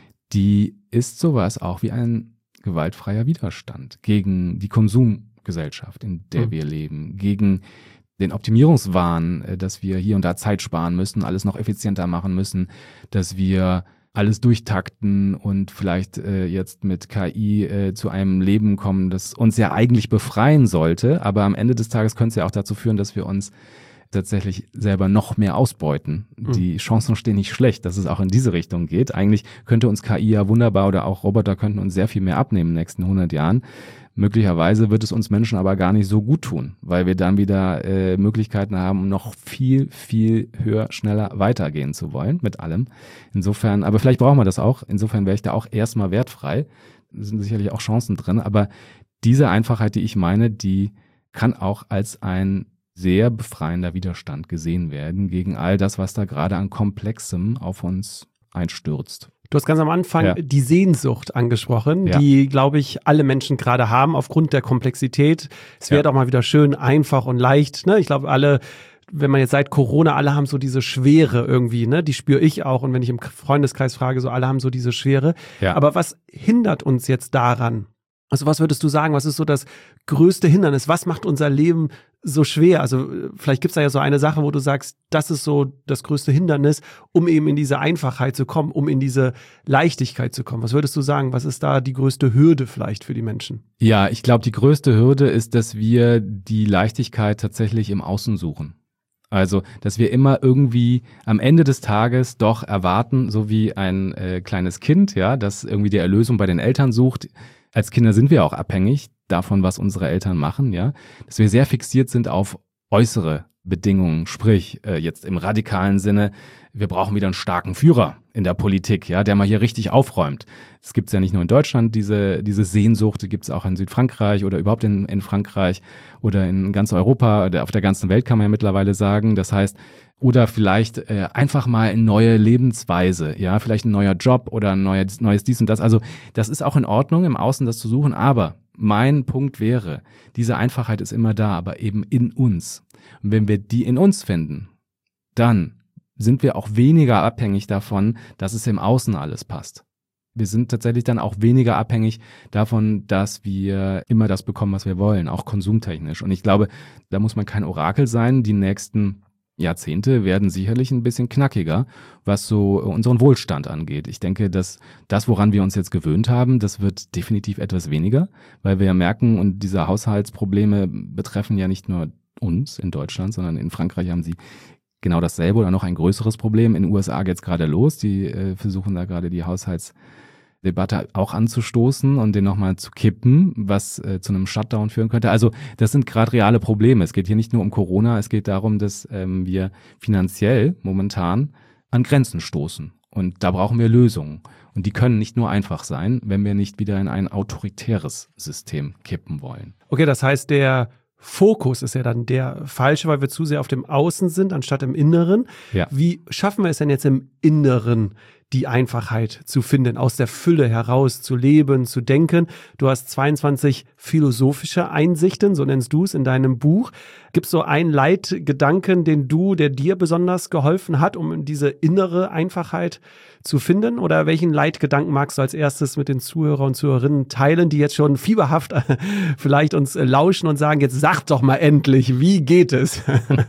A: die ist sowas auch wie ein gewaltfreier Widerstand gegen die Konsumgesellschaft, in der wir leben, gegen den Optimierungswahn, dass wir hier und da Zeit sparen müssen, alles noch effizienter machen müssen, dass wir alles durchtakten und vielleicht jetzt mit KI zu einem Leben kommen, das uns ja eigentlich befreien sollte, aber am Ende des Tages könnte es ja auch dazu führen, dass wir uns tatsächlich selber noch mehr ausbeuten. Die Chancen stehen nicht schlecht, dass es auch in diese Richtung geht. Eigentlich könnte uns KI ja wunderbar oder auch Roboter könnten uns sehr viel mehr abnehmen in den nächsten 100 Jahren. Möglicherweise wird es uns Menschen aber gar nicht so gut tun, weil wir dann wieder Möglichkeiten haben, noch viel, viel höher, schneller weitergehen zu wollen mit allem. Insofern, aber vielleicht brauchen wir das auch. Insofern wäre ich da auch erstmal wertfrei. Da sind sicherlich auch Chancen drin. Aber diese Einfachheit, die ich meine, die kann auch als ein sehr befreiender Widerstand gesehen werden gegen all das, was da gerade an Komplexem auf uns einstürzt.
B: Du hast ganz am Anfang die Sehnsucht angesprochen, die, glaube ich, alle Menschen gerade haben aufgrund der Komplexität. Es wäre doch mal wieder schön, einfach und leicht. Ne? Ich glaube, alle, wenn man jetzt seit Corona, alle haben so diese Schwere irgendwie, ne? Die spüre ich auch. Und wenn ich im Freundeskreis frage, so alle haben so diese Schwere. Ja. Aber was hindert uns jetzt daran? Also was würdest du sagen, was ist so das größte Hindernis? Was macht unser Leben so schwer? Also vielleicht gibt es da ja so eine Sache, wo du sagst, das ist so das größte Hindernis, um eben in diese Einfachheit zu kommen, um in diese Leichtigkeit zu kommen. Was würdest du sagen, was ist da die größte Hürde vielleicht für die Menschen?
A: Ja, ich glaube, die größte Hürde ist, dass wir die Leichtigkeit tatsächlich im Außen suchen. Also, dass wir immer irgendwie am Ende des Tages doch erwarten, so wie ein kleines Kind, ja, das irgendwie die Erlösung bei den Eltern sucht. Als Kinder sind wir auch abhängig davon, was unsere Eltern machen, ja, dass wir sehr fixiert sind auf äußere Bedingungen, sprich jetzt im radikalen Sinne, wir brauchen wieder einen starken Führer in der Politik, ja, der mal hier richtig aufräumt. Das gibt's ja nicht nur in Deutschland, diese Sehnsucht, die gibt's auch in Südfrankreich oder überhaupt in Frankreich oder in ganz Europa, oder auf der ganzen Welt kann man ja mittlerweile sagen. Das heißt, oder vielleicht einfach mal eine neue Lebensweise, ja, vielleicht ein neuer Job oder ein neues dies und das. Also das ist auch in Ordnung, im Außen das zu suchen, aber mein Punkt wäre, diese Einfachheit ist immer da, aber eben in uns. Und wenn wir die in uns finden, dann sind wir auch weniger abhängig davon, dass es im Außen alles passt. Wir sind tatsächlich dann auch weniger abhängig davon, dass wir immer das bekommen, was wir wollen, auch konsumtechnisch. Und ich glaube, da muss man kein Orakel sein. Die nächsten Jahrzehnte werden sicherlich ein bisschen knackiger, was so unseren Wohlstand angeht. Ich denke, dass das, woran wir uns jetzt gewöhnt haben, das wird definitiv etwas weniger, weil wir ja merken, und diese Haushaltsprobleme betreffen ja nicht nur uns in Deutschland, sondern in Frankreich haben sie genau dasselbe oder noch ein größeres Problem. In den USA geht es gerade los. Die versuchen da gerade die Haushaltsdebatte auch anzustoßen und den nochmal zu kippen, was zu einem Shutdown führen könnte. Also das sind gerade reale Probleme. Es geht hier nicht nur um Corona, es geht darum, dass wir finanziell momentan an Grenzen stoßen. Und da brauchen wir Lösungen. Und die können nicht nur einfach sein, wenn wir nicht wieder in ein autoritäres System kippen wollen.
B: Okay, das heißt, der Fokus ist ja dann der falsche, weil wir zu sehr auf dem Außen sind, anstatt im Inneren. Ja. Wie schaffen wir es denn jetzt im Inneren, die Einfachheit zu finden, aus der Fülle heraus zu leben, zu denken? Du hast 22 philosophische Einsichten, so nennst du es in deinem Buch. Gibt es so einen Leitgedanken, der dir besonders geholfen hat, um diese innere Einfachheit zu finden? Oder welchen Leitgedanken magst du als erstes mit den Zuhörer und Zuhörerinnen teilen, die jetzt schon fieberhaft vielleicht uns lauschen und sagen, jetzt sag doch mal endlich, wie geht es?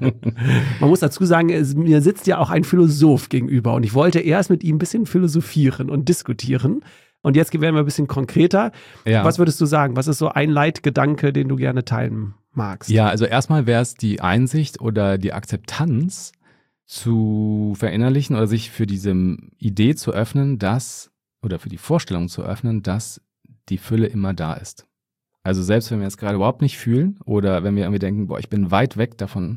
B: Man muss dazu sagen, mir sitzt ja auch ein Philosoph gegenüber und ich wollte erst mit ihm ein bisschen philosophieren und diskutieren. Und jetzt werden wir ein bisschen konkreter. Ja. Was würdest du sagen? Was ist so ein Leitgedanke, den du gerne teilen magst?
A: Ja, also erstmal wäre es die Einsicht oder die Akzeptanz zu verinnerlichen oder sich für diese Idee zu öffnen, oder für die Vorstellung zu öffnen, dass die Fülle immer da ist. Also selbst wenn wir es gerade überhaupt nicht fühlen oder wenn wir irgendwie denken, boah, ich bin weit weg davon,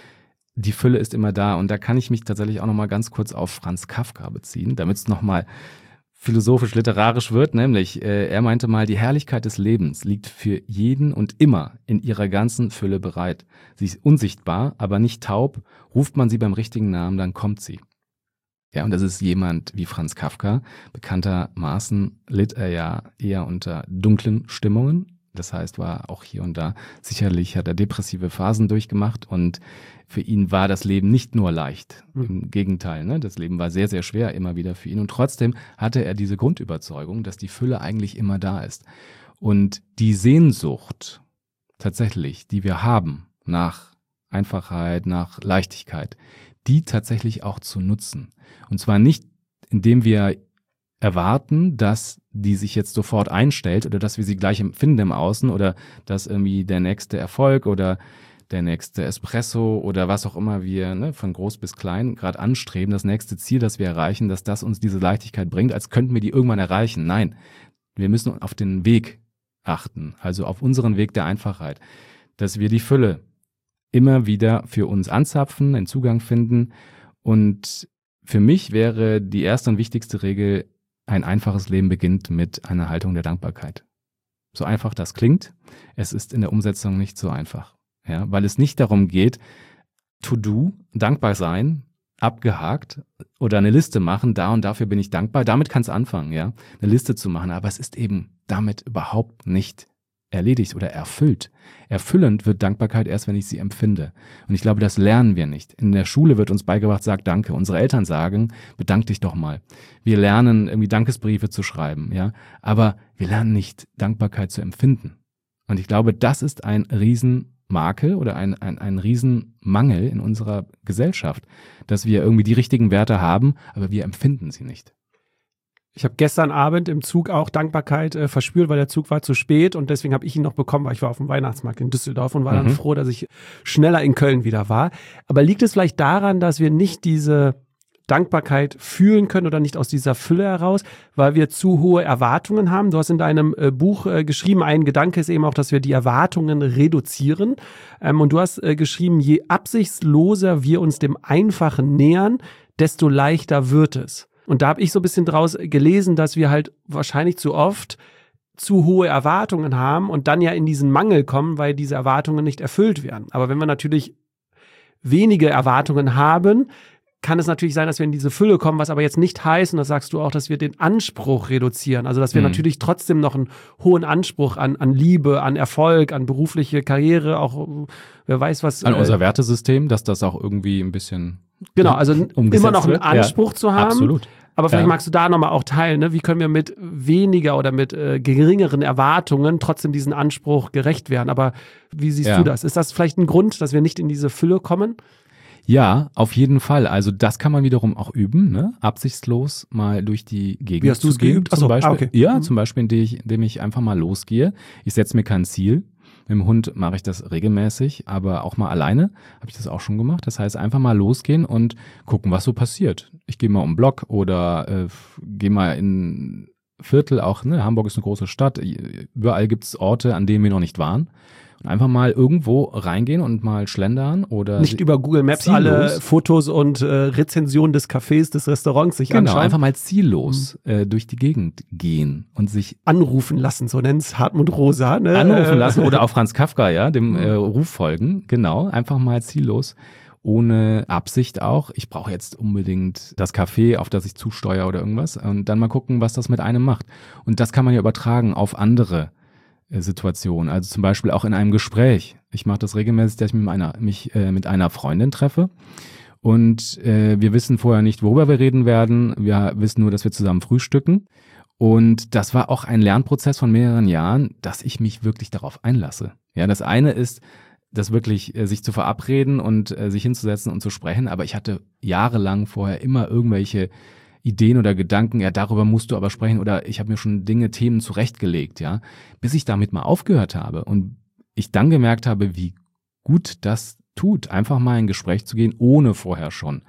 A: die Fülle ist immer da. Und da kann ich mich tatsächlich auch nochmal ganz kurz auf Franz Kafka beziehen, damit es nochmal philosophisch-literarisch wird. Nämlich, er meinte mal, die Herrlichkeit des Lebens liegt für jeden und immer in ihrer ganzen Fülle bereit. Sie ist unsichtbar, aber nicht taub. Ruft man sie beim richtigen Namen, dann kommt sie. Ja, und das ist jemand wie Franz Kafka. Bekanntermaßen litt er ja eher unter dunklen Stimmungen. Das heißt, war auch hier und da sicherlich, hat er depressive Phasen durchgemacht und für ihn war das Leben nicht nur leicht. Im Gegenteil, ne? Das Leben war sehr, sehr schwer immer wieder für ihn und trotzdem hatte er diese Grundüberzeugung, dass die Fülle eigentlich immer da ist. Und die Sehnsucht tatsächlich, die wir haben nach Einfachheit, nach Leichtigkeit, die tatsächlich auch zu nutzen. Und zwar nicht, indem wir erwarten, dass die sich jetzt sofort einstellt oder dass wir sie gleich empfinden im Außen oder dass irgendwie der nächste Erfolg oder der nächste Espresso oder was auch immer wir von groß bis klein gerade anstreben, das nächste Ziel, das wir erreichen, dass das uns diese Leichtigkeit bringt, als könnten wir die irgendwann erreichen. Nein, wir müssen auf den Weg achten, also auf unseren Weg der Einfachheit, dass wir die Fülle immer wieder für uns anzapfen, einen Zugang finden. Und für mich wäre die erste und wichtigste Regel, ein einfaches Leben beginnt mit einer Haltung der Dankbarkeit. So einfach das klingt, es ist in der Umsetzung nicht so einfach. Ja, weil es nicht darum geht, To-Do, dankbar sein, abgehakt oder eine Liste machen, da und dafür bin ich dankbar. Damit kann es anfangen, ja, eine Liste zu machen. Aber es ist eben damit überhaupt nicht erledigt oder erfüllt. Erfüllend wird Dankbarkeit erst, wenn ich sie empfinde. Und ich glaube, das lernen wir nicht. In der Schule wird uns beigebracht, sag Danke. Unsere Eltern sagen, bedank dich doch mal. Wir lernen irgendwie Dankesbriefe zu schreiben, ja. Aber wir lernen nicht, Dankbarkeit zu empfinden. Und ich glaube, das ist ein Riesenmakel oder ein Riesenmangel in unserer Gesellschaft, dass wir irgendwie die richtigen Werte haben, aber wir empfinden sie nicht.
B: Ich habe gestern Abend im Zug auch Dankbarkeit verspürt, weil der Zug war zu spät und deswegen habe ich ihn noch bekommen, weil ich war auf dem Weihnachtsmarkt in Düsseldorf und war dann froh, dass ich schneller in Köln wieder war. Aber liegt es vielleicht daran, dass wir nicht diese Dankbarkeit fühlen können oder nicht aus dieser Fülle heraus, weil wir zu hohe Erwartungen haben? Du hast in deinem Buch geschrieben, ein Gedanke ist eben auch, dass wir die Erwartungen reduzieren. Und du hast geschrieben, je absichtsloser wir uns dem Einfachen nähern, desto leichter wird es. Und da habe ich so ein bisschen draus gelesen, dass wir halt wahrscheinlich zu oft zu hohe Erwartungen haben und dann ja in diesen Mangel kommen, weil diese Erwartungen nicht erfüllt werden. Aber wenn wir natürlich wenige Erwartungen haben, kann es natürlich sein, dass wir in diese Fülle kommen, was aber jetzt nicht heißt, und das sagst du auch, dass wir den Anspruch reduzieren. Also dass wir natürlich trotzdem noch einen hohen Anspruch an Liebe, an Erfolg, an berufliche Karriere, auch wer weiß was.
A: An unser Wertesystem, dass das auch irgendwie ein bisschen
B: genau, also immer noch einen Anspruch zu haben.
A: Absolut.
B: Aber vielleicht magst du da nochmal auch teilen, ne? Wie können wir mit weniger oder mit geringeren Erwartungen trotzdem diesen Anspruch gerecht werden? Aber wie siehst du das? Ist das vielleicht ein Grund, dass wir nicht in diese Fülle kommen?
A: Ja, auf jeden Fall. Also das kann man wiederum auch üben, ne? Absichtslos mal durch die Gegend
B: Wie hast du es geübt?
A: Zum Beispiel. Ja, zum Beispiel, indem ich einfach mal losgehe. Ich setze mir kein Ziel. Mit dem Hund mache ich das regelmäßig, aber auch mal alleine habe ich das auch schon gemacht. Das heißt, einfach mal losgehen und gucken, was so passiert. Ich gehe mal um den Block oder gehe mal in Viertel, auch, ne? Hamburg ist eine große Stadt. Überall gibt es Orte, an denen wir noch nicht waren. Und einfach mal irgendwo reingehen und mal schlendern oder
B: nicht über Google Maps ziellos alle Fotos und Rezensionen des Cafés, des Restaurants sich anschauen.
A: Genau, einfach mal ziellos durch die Gegend gehen und sich
B: anrufen lassen, so nennt es Hartmut Rosa. Ne?
A: Anrufen lassen oder auch Franz Kafka, ja, dem Ruf folgen. Genau, einfach mal ziellos, ohne Absicht auch. Ich brauche jetzt unbedingt das Café, auf das ich zusteuere oder irgendwas und dann mal gucken, was das mit einem macht. Und das kann man ja übertragen auf andere Situation, also zum Beispiel auch in einem Gespräch. Ich mache das regelmäßig, dass ich mich mit einer Freundin treffe und wir wissen vorher nicht, worüber wir reden werden. Wir wissen nur, dass wir zusammen frühstücken und das war auch ein Lernprozess von mehreren Jahren, dass ich mich wirklich darauf einlasse. Ja, das eine ist, das wirklich sich zu verabreden und sich hinzusetzen und zu sprechen, aber ich hatte jahrelang vorher immer irgendwelche Ideen oder Gedanken, ja, darüber musst du aber sprechen oder ich habe mir schon Themen zurechtgelegt, ja, bis ich damit mal aufgehört habe und ich dann gemerkt habe, wie gut das tut, einfach mal in ein Gespräch zu gehen, ohne vorher schon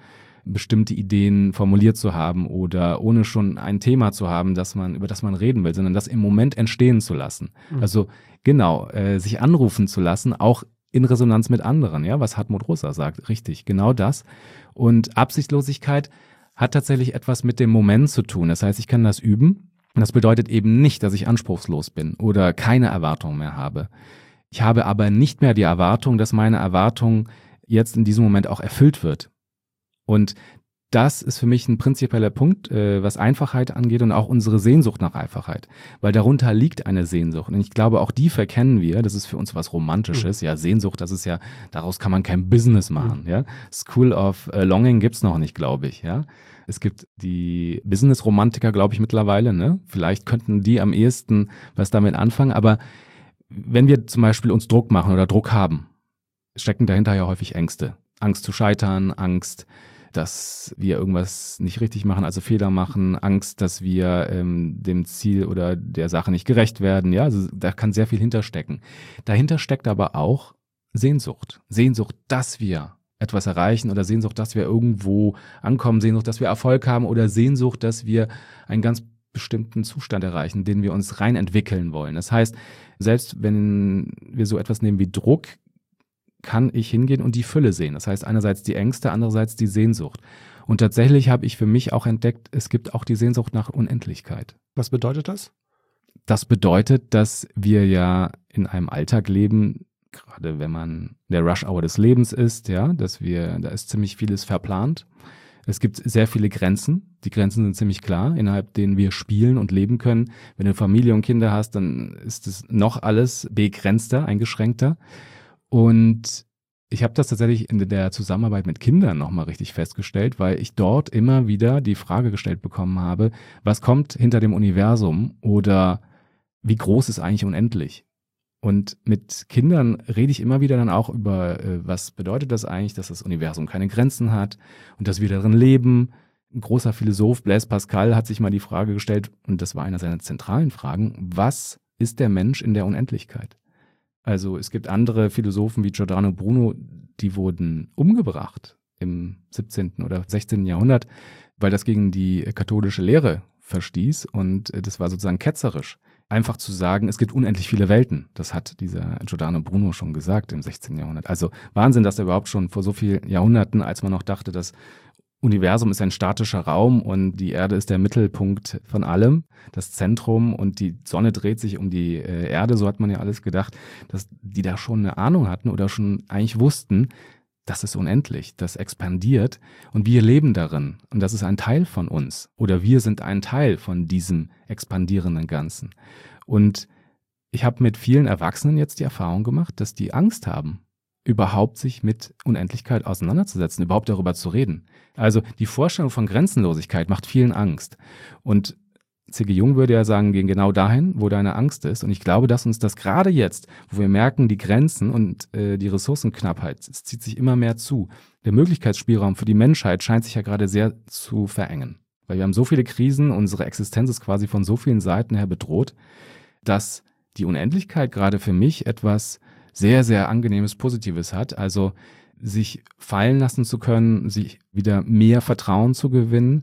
A: bestimmte Ideen formuliert zu haben oder ohne schon ein Thema zu haben, über das man reden will, sondern das im Moment entstehen zu lassen. Also genau, sich anrufen zu lassen, auch in Resonanz mit anderen, ja, was Hartmut Rosa sagt, richtig, genau das. Und Absichtslosigkeit hat tatsächlich etwas mit dem Moment zu tun. Das heißt, ich kann das üben. Und das bedeutet eben nicht, dass ich anspruchslos bin oder keine Erwartungen mehr habe. Ich habe aber nicht mehr die Erwartung, dass meine Erwartung jetzt in diesem Moment auch erfüllt wird. Und das ist für mich ein prinzipieller Punkt, was Einfachheit angeht und auch unsere Sehnsucht nach Einfachheit. Weil darunter liegt eine Sehnsucht. Und ich glaube, auch die verkennen wir. Das ist für uns was Romantisches. Ja, Sehnsucht, das ist ja, daraus kann man kein Business machen. Ja, School of Longing gibt's noch nicht, glaube ich. Ja, es gibt die Business-Romantiker, glaube ich, mittlerweile. Ne? Vielleicht könnten die am ehesten was damit anfangen. Aber wenn wir zum Beispiel uns Druck machen oder Druck haben, stecken dahinter ja häufig Ängste. Angst zu scheitern, Angst, dass wir irgendwas nicht richtig machen, also Fehler machen, Angst, dass wir dem Ziel oder der Sache nicht gerecht werden. Ja, also da kann sehr viel hinterstecken. Dahinter steckt aber auch Sehnsucht. Sehnsucht, dass wir etwas erreichen oder Sehnsucht, dass wir irgendwo ankommen, Sehnsucht, dass wir Erfolg haben oder Sehnsucht, dass wir einen ganz bestimmten Zustand erreichen, den wir uns rein entwickeln wollen. Das heißt, selbst wenn wir so etwas nehmen wie Druck, kann ich hingehen und die Fülle sehen. Das heißt einerseits die Ängste, andererseits die Sehnsucht. Und tatsächlich habe ich für mich auch entdeckt, es gibt auch die Sehnsucht nach Unendlichkeit.
B: Was bedeutet das?
A: Das bedeutet, dass wir ja in einem Alltag leben, gerade wenn man in der Rush-Hour des Lebens ist, ja, da ist ziemlich vieles verplant. Es gibt sehr viele Grenzen. Die Grenzen sind ziemlich klar, innerhalb denen wir spielen und leben können. Wenn du Familie und Kinder hast, dann ist es noch alles begrenzter, eingeschränkter. Und ich habe das tatsächlich in der Zusammenarbeit mit Kindern nochmal richtig festgestellt, weil ich dort immer wieder die Frage gestellt bekommen habe, was kommt hinter dem Universum oder wie groß ist eigentlich unendlich? Und mit Kindern rede ich immer wieder dann auch über, was bedeutet das eigentlich, dass das Universum keine Grenzen hat und dass wir darin leben. Ein großer Philosoph, Blaise Pascal, hat sich mal die Frage gestellt, und das war einer seiner zentralen Fragen, was ist der Mensch in der Unendlichkeit? Also es gibt andere Philosophen wie Giordano Bruno, die wurden umgebracht im 17. oder 16. Jahrhundert, weil das gegen die katholische Lehre verstieß und das war sozusagen ketzerisch. Einfach zu sagen, es gibt unendlich viele Welten. Das hat dieser Giordano Bruno schon gesagt im 16. Jahrhundert. Also Wahnsinn, dass er überhaupt schon vor so vielen Jahrhunderten, als man noch dachte, das Universum ist ein statischer Raum und die Erde ist der Mittelpunkt von allem, das Zentrum und die Sonne dreht sich um die Erde, so hat man ja alles gedacht, dass die da schon eine Ahnung hatten oder schon eigentlich wussten, das ist unendlich, das expandiert und wir leben darin und das ist ein Teil von uns oder wir sind ein Teil von diesem expandierenden Ganzen. Und ich habe mit vielen Erwachsenen jetzt die Erfahrung gemacht, dass die Angst haben, überhaupt sich mit Unendlichkeit auseinanderzusetzen, überhaupt darüber zu reden. Also die Vorstellung von Grenzenlosigkeit macht vielen Angst. Und C.G. Jung würde ja sagen, geh genau dahin, wo deine Angst ist. Und ich glaube, dass uns das gerade jetzt, wo wir merken, die Grenzen und die Ressourcenknappheit, es zieht sich immer mehr zu. Der Möglichkeitsspielraum für die Menschheit scheint sich ja gerade sehr zu verengen. Weil wir haben so viele Krisen, unsere Existenz ist quasi von so vielen Seiten her bedroht, dass die Unendlichkeit gerade für mich etwas sehr, sehr Angenehmes, Positives hat. Also sich fallen lassen zu können, sich wieder mehr Vertrauen zu gewinnen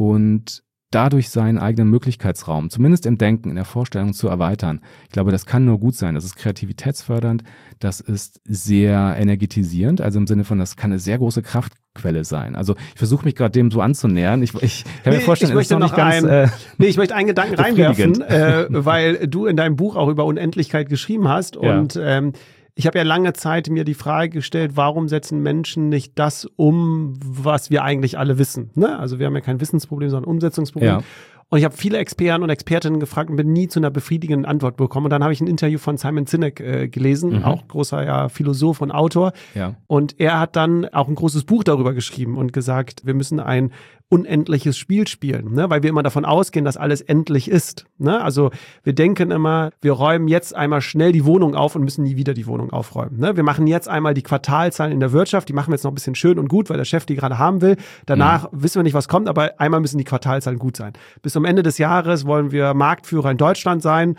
A: und dadurch seinen eigenen Möglichkeitsraum, zumindest im Denken, in der Vorstellung zu erweitern. Ich glaube, das kann nur gut sein. Das ist kreativitätsfördernd, das ist sehr energetisierend, also im Sinne von, das kann eine sehr große Kraftquelle sein. Also ich versuche mich gerade dem so anzunähern. Ich kann mir vorstellen, es ist noch nicht ganz
B: ich möchte einen Gedanken reinwerfen, weil du in deinem Buch auch über Unendlichkeit geschrieben hast und ich habe ja lange Zeit mir die Frage gestellt, warum setzen Menschen nicht das um, was wir eigentlich alle wissen? Ne? Also wir haben ja kein Wissensproblem, sondern ein Umsetzungsproblem. Ja. Und ich habe viele Experten und Expertinnen gefragt und bin nie zu einer befriedigenden Antwort bekommen. Und dann habe ich ein Interview von Simon Sinek gelesen, auch großer Philosoph und Autor. Ja. Und er hat dann auch ein großes Buch darüber geschrieben und gesagt, wir müssen ein unendliches Spiel spielen, ne? Weil wir immer davon ausgehen, dass alles endlich ist. Ne? Also wir denken immer, wir räumen jetzt einmal schnell die Wohnung auf und müssen nie wieder die Wohnung aufräumen. Ne? Wir machen jetzt einmal die Quartalzahlen in der Wirtschaft, die machen wir jetzt noch ein bisschen schön und gut, weil der Chef die gerade haben will. Danach wissen wir nicht, was kommt, aber einmal müssen die Quartalzahlen gut sein. Bis zum Ende des Jahres wollen wir Marktführer in Deutschland sein.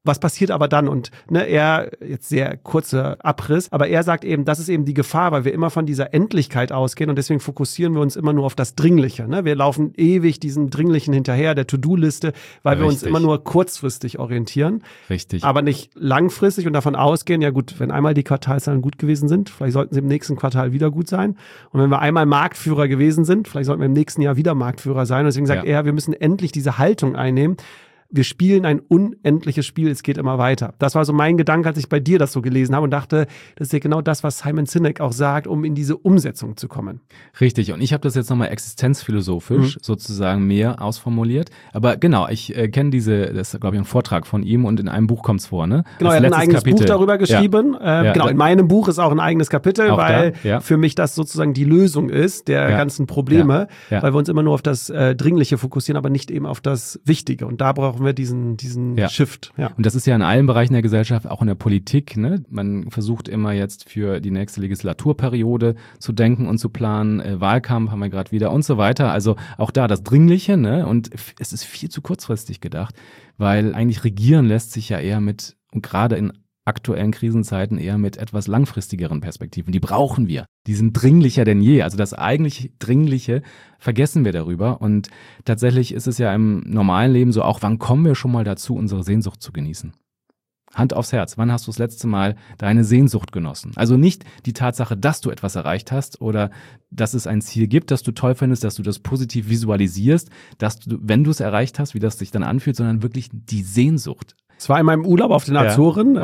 B: Was passiert aber dann? Und er, jetzt sehr kurzer Abriss, aber er sagt eben, das ist eben die Gefahr, weil wir immer von dieser Endlichkeit ausgehen und deswegen fokussieren wir uns immer nur auf das Dringliche. Wir laufen ewig diesen Dringlichen hinterher, der To-Do-Liste, weil wir uns immer nur kurzfristig orientieren.
A: Richtig.
B: Aber nicht langfristig und davon ausgehen, ja gut, wenn einmal die Quartalszahlen gut gewesen sind, vielleicht sollten sie im nächsten Quartal wieder gut sein. Und wenn wir einmal Marktführer gewesen sind, vielleicht sollten wir im nächsten Jahr wieder Marktführer sein. Und deswegen sagt er, wir müssen endlich diese Haltung einnehmen. Wir spielen ein unendliches Spiel, es geht immer weiter. Das war so mein Gedanke, als ich bei dir das so gelesen habe und dachte, das ist ja genau das, was Simon Sinek auch sagt, um in diese Umsetzung zu kommen.
A: Richtig, und ich habe das jetzt nochmal existenzphilosophisch sozusagen mehr ausformuliert. Aber genau, ich kenne das ist, glaube ich, ein Vortrag von ihm und in einem Buch kommt es vor, ne?
B: Genau, er hat ein eigenes Buch darüber geschrieben. Genau, in meinem Buch ist auch ein eigenes Kapitel, weil für mich das sozusagen die Lösung ist der ganzen Probleme, weil wir uns immer nur auf das Dringliche fokussieren, aber nicht eben auf das Wichtige. Und da brauchen wir diesen Shift. Ja.
A: Und das ist ja in allen Bereichen der Gesellschaft, auch in der Politik. Ne? Man versucht immer jetzt für die nächste Legislaturperiode zu denken und zu planen. Wahlkampf haben wir gerade wieder und so weiter. Also auch da das Dringliche. Ne? Und es ist viel zu kurzfristig gedacht, weil eigentlich regieren lässt sich ja eher mit, und gerade in aktuellen Krisenzeiten eher mit etwas langfristigeren Perspektiven. Die brauchen wir. Die sind dringlicher denn je. Also das eigentlich Dringliche vergessen wir darüber. Und tatsächlich ist es ja im normalen Leben so auch, wann kommen wir schon mal dazu, unsere Sehnsucht zu genießen? Hand aufs Herz, wann hast du das letzte Mal deine Sehnsucht genossen? Also nicht die Tatsache, dass du etwas erreicht hast oder dass es ein Ziel gibt, das du toll findest, dass du das positiv visualisierst, dass du, wenn du es erreicht hast, wie das sich dann anfühlt, sondern wirklich die Sehnsucht.
B: Es war in meinem Urlaub auf den Azoren,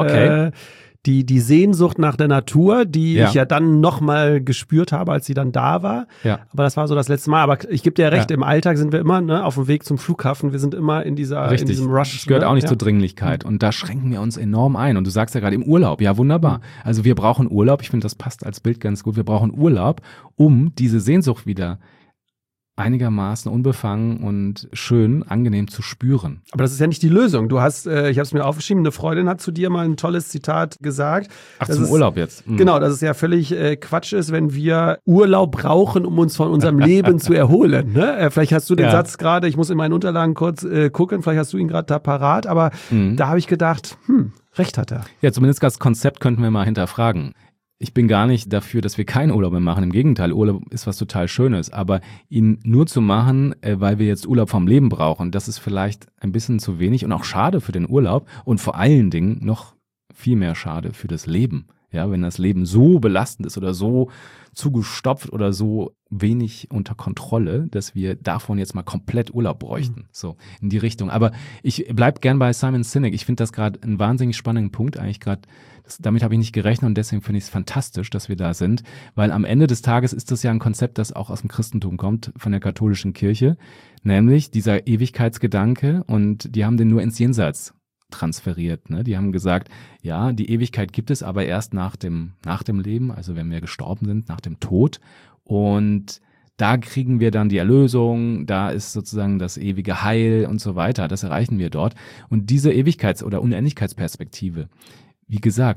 B: die Sehnsucht nach der Natur, die ich ja dann nochmal gespürt habe, als sie dann da war. Ja. Aber das war so das letzte Mal. Aber ich gebe dir recht, im Alltag sind wir immer auf dem Weg zum Flughafen. Wir sind immer in diesem Rush.
A: Das gehört auch nicht zur Dringlichkeit. Und da schränken wir uns enorm ein. Und du sagst ja gerade im Urlaub, ja wunderbar. Also wir brauchen Urlaub. Ich finde, das passt als Bild ganz gut. Wir brauchen Urlaub, um diese Sehnsucht wieder einigermaßen unbefangen und schön, angenehm zu spüren.
B: Aber das ist ja nicht die Lösung. Du hast, ich habe es mir aufgeschrieben, eine Freundin hat zu dir mal ein tolles Zitat gesagt.
A: Ach, zum Urlaub jetzt.
B: Genau, dass es ja völlig Quatsch ist, wenn wir Urlaub brauchen, um uns von unserem Leben zu erholen. Ne? Vielleicht hast du den Satz gerade, ich muss in meinen Unterlagen kurz gucken, vielleicht hast du ihn gerade da parat, aber da habe ich gedacht, recht hat er.
A: Ja, zumindest das Konzept könnten wir mal hinterfragen. Ich bin gar nicht dafür, dass wir keinen Urlaub mehr machen. Im Gegenteil, Urlaub ist was total Schönes. Aber ihn nur zu machen, weil wir jetzt Urlaub vom Leben brauchen, das ist vielleicht ein bisschen zu wenig und auch schade für den Urlaub und vor allen Dingen noch viel mehr schade für das Leben. Ja, wenn das Leben so belastend ist oder so zugestopft oder so wenig unter Kontrolle, dass wir davon jetzt mal komplett Urlaub bräuchten. So in die Richtung. Aber ich bleib gern bei Simon Sinek. Ich finde das gerade einen wahnsinnig spannenden Punkt eigentlich gerade. Damit habe ich nicht gerechnet und deswegen finde ich es fantastisch, dass wir da sind, weil am Ende des Tages ist das ja ein Konzept, das auch aus dem Christentum kommt, von der katholischen Kirche, nämlich dieser Ewigkeitsgedanke, und die haben den nur ins Jenseits transferiert. Ne? Die haben gesagt, ja, die Ewigkeit gibt es, aber erst nach dem Leben, also wenn wir gestorben sind, nach dem Tod, und da kriegen wir dann die Erlösung, da ist sozusagen das ewige Heil und so weiter, das erreichen wir dort. Und diese Ewigkeits- oder Unendlichkeitsperspektive, wie gesagt,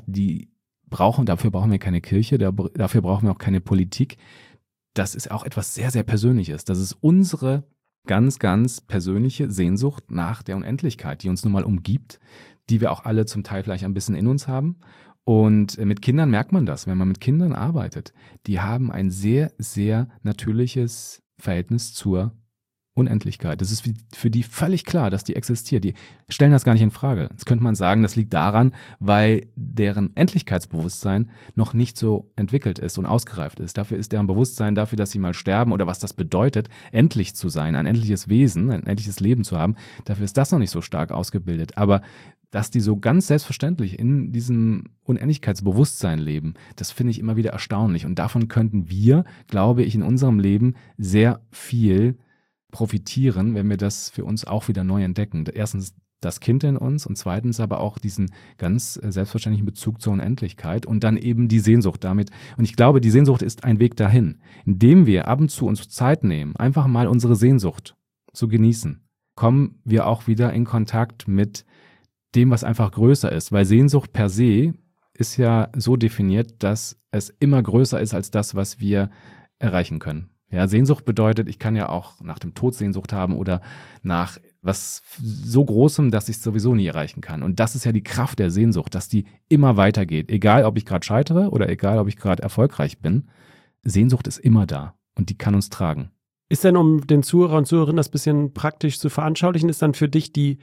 A: dafür brauchen wir keine Kirche, dafür brauchen wir auch keine Politik. Das ist auch etwas sehr, sehr Persönliches. Das ist unsere ganz, ganz persönliche Sehnsucht nach der Unendlichkeit, die uns nun mal umgibt, die wir auch alle zum Teil vielleicht ein bisschen in uns haben. Und mit Kindern merkt man das, wenn man mit Kindern arbeitet. Die haben ein sehr, sehr natürliches Verhältnis zur Unendlichkeit. Das ist für die völlig klar, dass die existiert. Die stellen das gar nicht in Frage. Jetzt könnte man sagen, das liegt daran, weil deren Endlichkeitsbewusstsein noch nicht so entwickelt ist und ausgereift ist. Dafür ist deren Bewusstsein dafür, dass sie mal sterben oder was das bedeutet, endlich zu sein, ein endliches Wesen, ein endliches Leben zu haben. Dafür ist das noch nicht so stark ausgebildet. Aber dass die so ganz selbstverständlich in diesem Unendlichkeitsbewusstsein leben, das finde ich immer wieder erstaunlich. Und davon könnten wir, glaube ich, in unserem Leben sehr viel profitieren, wenn wir das für uns auch wieder neu entdecken. Erstens das Kind in uns und zweitens aber auch diesen ganz selbstverständlichen Bezug zur Unendlichkeit und dann eben die Sehnsucht damit. Und ich glaube, die Sehnsucht ist ein Weg dahin, indem wir ab und zu uns Zeit nehmen, einfach mal unsere Sehnsucht zu genießen, kommen wir auch wieder in Kontakt mit dem, was einfach größer ist, weil Sehnsucht per se ist ja so definiert, dass es immer größer ist als das, was wir erreichen können. Ja, Sehnsucht bedeutet, ich kann ja auch nach dem Tod Sehnsucht haben oder nach was so Großem, dass ich es sowieso nie erreichen kann. Und das ist ja die Kraft der Sehnsucht, dass die immer weitergeht. Egal, ob ich gerade scheitere oder egal, ob ich gerade erfolgreich bin. Sehnsucht ist immer da und die kann uns tragen.
B: Ist denn, um den Zuhörer und Zuhörerinnen das bisschen praktisch zu veranschaulichen, ist dann für dich die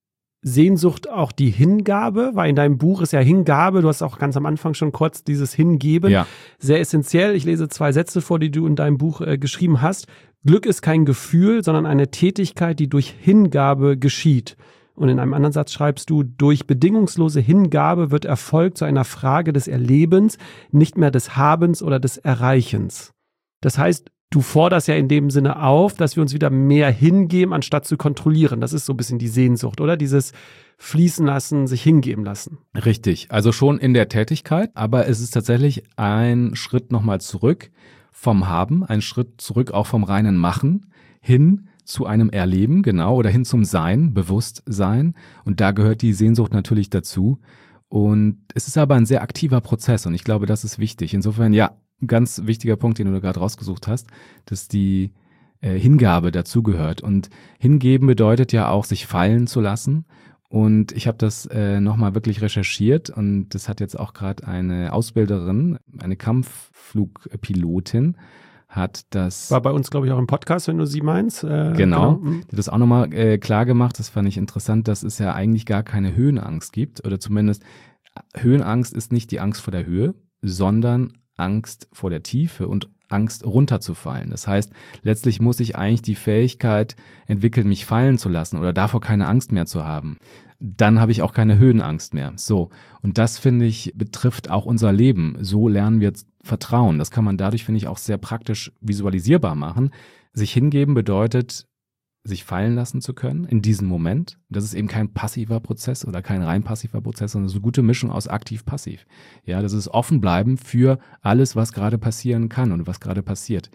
B: Sehnsucht auch die Hingabe? Weil in deinem Buch ist ja Hingabe, du hast auch ganz am Anfang schon kurz dieses Hingeben, sehr essentiell. Ich lese 2 Sätze vor, die du in deinem Buch geschrieben hast. Glück ist kein Gefühl, sondern eine Tätigkeit, die durch Hingabe geschieht. Und in einem anderen Satz schreibst du, durch bedingungslose Hingabe wird Erfolg zu einer Frage des Erlebens, nicht mehr des Habens oder des Erreichens. Das heißt, du forderst ja in dem Sinne auf, dass wir uns wieder mehr hingeben, anstatt zu kontrollieren. Das ist so ein bisschen die Sehnsucht, oder? Dieses Fließen lassen, sich hingeben lassen.
A: Richtig, also schon in der Tätigkeit, aber es ist tatsächlich ein Schritt nochmal zurück vom Haben, ein Schritt zurück auch vom reinen Machen hin zu einem Erleben, genau, oder hin zum Sein, Bewusstsein. Und da gehört die Sehnsucht natürlich dazu. Und es ist aber ein sehr aktiver Prozess und ich glaube, das ist wichtig. Insofern, ja, ein ganz wichtiger Punkt, den du gerade rausgesucht hast, dass die Hingabe dazugehört. Und hingeben bedeutet ja auch, sich fallen zu lassen. Und ich habe das nochmal wirklich recherchiert und das hat jetzt auch gerade eine Ausbilderin, eine Kampfflugpilotin, hat das...
B: War bei uns, glaube ich, auch im Podcast, wenn du sie meinst.
A: Genau. Die hat das auch nochmal klar gemacht, das fand ich interessant, dass es ja eigentlich gar keine Höhenangst gibt oder zumindest Höhenangst ist nicht die Angst vor der Höhe, sondern Angst vor der Tiefe und Angst runterzufallen. Das heißt, letztlich muss ich eigentlich die Fähigkeit entwickeln, mich fallen zu lassen oder davor keine Angst mehr zu haben. Dann habe ich auch keine Höhenangst mehr. So. Und das, finde ich, betrifft auch unser Leben. So lernen wir Vertrauen. Das kann man dadurch, finde ich, auch sehr praktisch visualisierbar machen. Sich hingeben bedeutet, sich fallen lassen zu können in diesem Moment. Das ist eben kein passiver Prozess oder kein rein passiver Prozess, sondern so eine gute Mischung aus aktiv-passiv. Ja, das ist offen bleiben für alles, was gerade passieren kann und was gerade passiert.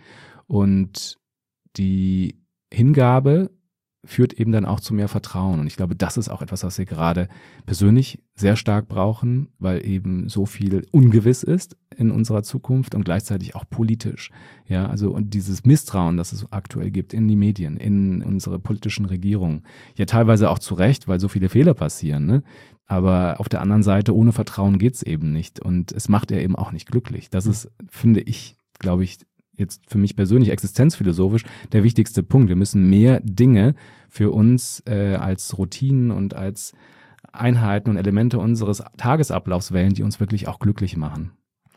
A: Und die Hingabe führt eben dann auch zu mehr Vertrauen. Und ich glaube, das ist auch etwas, was wir gerade persönlich sehr stark brauchen, weil eben so viel ungewiss ist in unserer Zukunft und gleichzeitig auch politisch. Ja, also und dieses Misstrauen, das es aktuell gibt in die Medien, in unsere politischen Regierungen. Ja, teilweise auch zu Recht, weil so viele Fehler passieren, ne? Aber auf der anderen Seite, ohne Vertrauen geht's eben nicht. Und es macht er eben auch nicht glücklich. Das ist, finde ich, glaube ich, jetzt für mich persönlich existenzphilosophisch der wichtigste Punkt. Wir müssen mehr Dinge für uns als Routinen und als Einheiten und Elemente unseres Tagesablaufs wählen, die uns wirklich auch glücklich machen.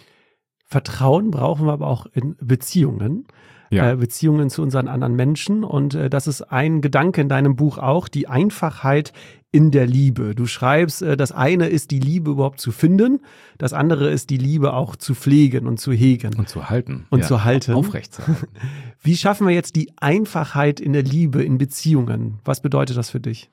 B: Vertrauen brauchen wir aber auch in Beziehungen. Ja. Beziehungen zu unseren anderen Menschen. Und das ist ein Gedanke in deinem Buch auch, die Einfachheit in der Liebe. Du schreibst, das eine ist die Liebe überhaupt zu finden, das andere ist die Liebe auch zu pflegen und zu hegen.
A: Und zu halten.
B: Und zu halten.
A: Aufrecht zu halten.
B: Wie schaffen wir jetzt die Einfachheit in der Liebe, in Beziehungen? Was bedeutet das für dich?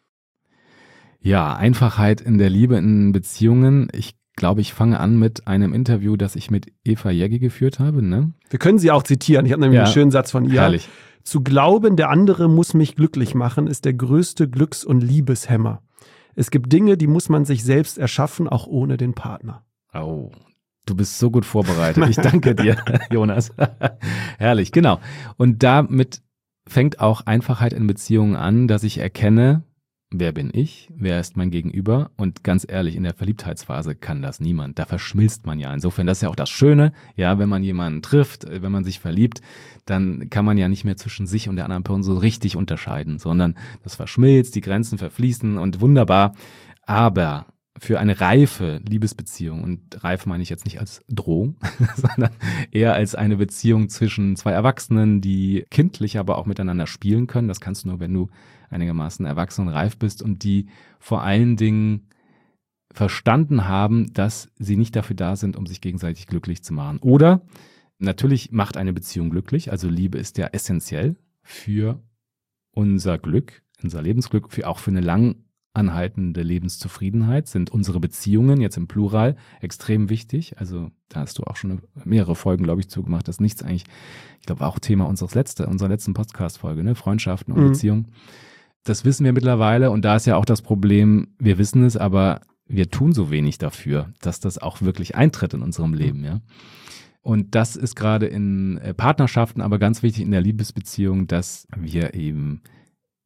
A: Ja, Einfachheit in der Liebe, in Beziehungen. Ich glaube, ich fange an mit einem Interview, das ich mit Eva Jägi geführt habe. Ne?
B: Wir können sie auch zitieren. Ich habe nämlich einen schönen Satz von ihr.
A: Herrlich.
B: Zu glauben, der andere muss mich glücklich machen, ist der größte Glücks- und Liebeshemmer. Es gibt Dinge, die muss man sich selbst erschaffen, auch ohne den Partner.
A: Oh, du bist so gut vorbereitet. Ich danke dir, Jonas. Herrlich, genau. Und damit fängt auch Einfachheit in Beziehungen an, dass ich erkenne, wer bin ich, wer ist mein Gegenüber und ganz ehrlich, in der Verliebtheitsphase kann das niemand, da verschmilzt man ja. Insofern, das ist ja auch das Schöne, ja, wenn man jemanden trifft, wenn man sich verliebt, dann kann man ja nicht mehr zwischen sich und der anderen Person so richtig unterscheiden, sondern das verschmilzt, die Grenzen verfließen und wunderbar, aber für eine reife Liebesbeziehung, und reif meine ich jetzt nicht als Drohung, sondern eher als eine Beziehung zwischen zwei Erwachsenen, die kindlich aber auch miteinander spielen können. Das kannst du nur, wenn du einigermaßen erwachsen und reif bist und die vor allen Dingen verstanden haben, dass sie nicht dafür da sind, um sich gegenseitig glücklich zu machen. Oder natürlich macht eine Beziehung glücklich, also Liebe ist ja essentiell für unser Glück, unser Lebensglück, auch für eine lang anhaltende Lebenszufriedenheit sind unsere Beziehungen, jetzt im Plural, extrem wichtig. Also da hast du auch schon mehrere Folgen, glaube ich, zugemacht. Das ist nichts eigentlich, ich glaube, auch Thema unserer letzten Podcast-Folge, ne? Freundschaften und Beziehungen. Das wissen wir mittlerweile und da ist ja auch das Problem, wir wissen es, aber wir tun so wenig dafür, dass das auch wirklich eintritt in unserem Leben, ja. Und das ist gerade in Partnerschaften aber ganz wichtig in der Liebesbeziehung, dass wir eben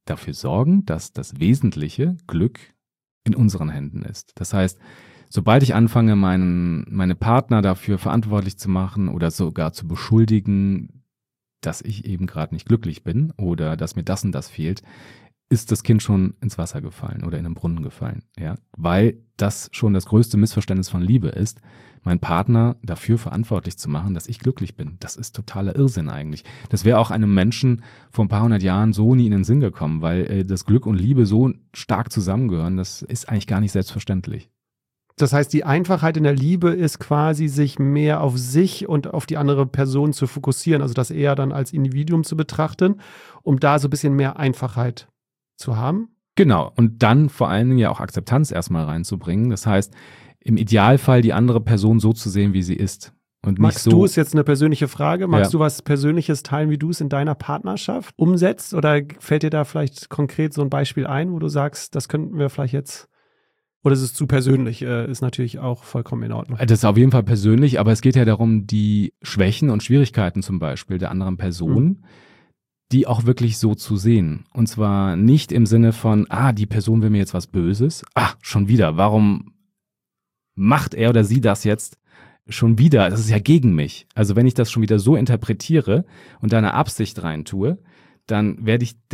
A: dafür sorgen, dass das wesentliche Glück in unseren Händen ist. Das heißt, sobald ich anfange, meine Partner dafür verantwortlich zu machen oder sogar zu beschuldigen, dass ich eben gerade nicht glücklich bin oder dass mir das und das fehlt, ist das Kind schon ins Wasser gefallen oder in den Brunnen gefallen. Ja? Weil das schon das größte Missverständnis von Liebe ist, meinen Partner dafür verantwortlich zu machen, dass ich glücklich bin. Das ist totaler Irrsinn eigentlich. Das wäre auch einem Menschen vor ein paar hundert Jahren so nie in den Sinn gekommen, weil das Glück und Liebe so stark zusammengehören. Das ist eigentlich gar nicht selbstverständlich.
B: Das heißt, die Einfachheit in der Liebe ist quasi, sich mehr auf sich und auf die andere Person zu fokussieren, also das eher dann als Individuum zu betrachten, um da so ein bisschen mehr Einfachheit zu haben.
A: Genau, und dann vor allen Dingen ja auch Akzeptanz erstmal reinzubringen. Das heißt, im Idealfall die andere Person so zu sehen, wie sie ist. Und
B: Magst
A: nicht so,
B: du es jetzt eine persönliche Frage? Magst du was Persönliches teilen, wie du es in deiner Partnerschaft umsetzt? Oder fällt dir da vielleicht konkret so ein Beispiel ein, wo du sagst, das könnten wir vielleicht jetzt... Oder ist es zu persönlich? Ist natürlich auch vollkommen in Ordnung.
A: Das ist auf jeden Fall persönlich, aber es geht ja darum, die Schwächen und Schwierigkeiten zum Beispiel der anderen Person, die auch wirklich so zu sehen. Und zwar nicht im Sinne von, die Person will mir jetzt was Böses. Schon wieder, warum macht er oder sie das jetzt schon wieder? Das ist ja gegen mich. Also wenn ich das schon wieder so interpretiere und da eine Absicht reintue, dann werde ich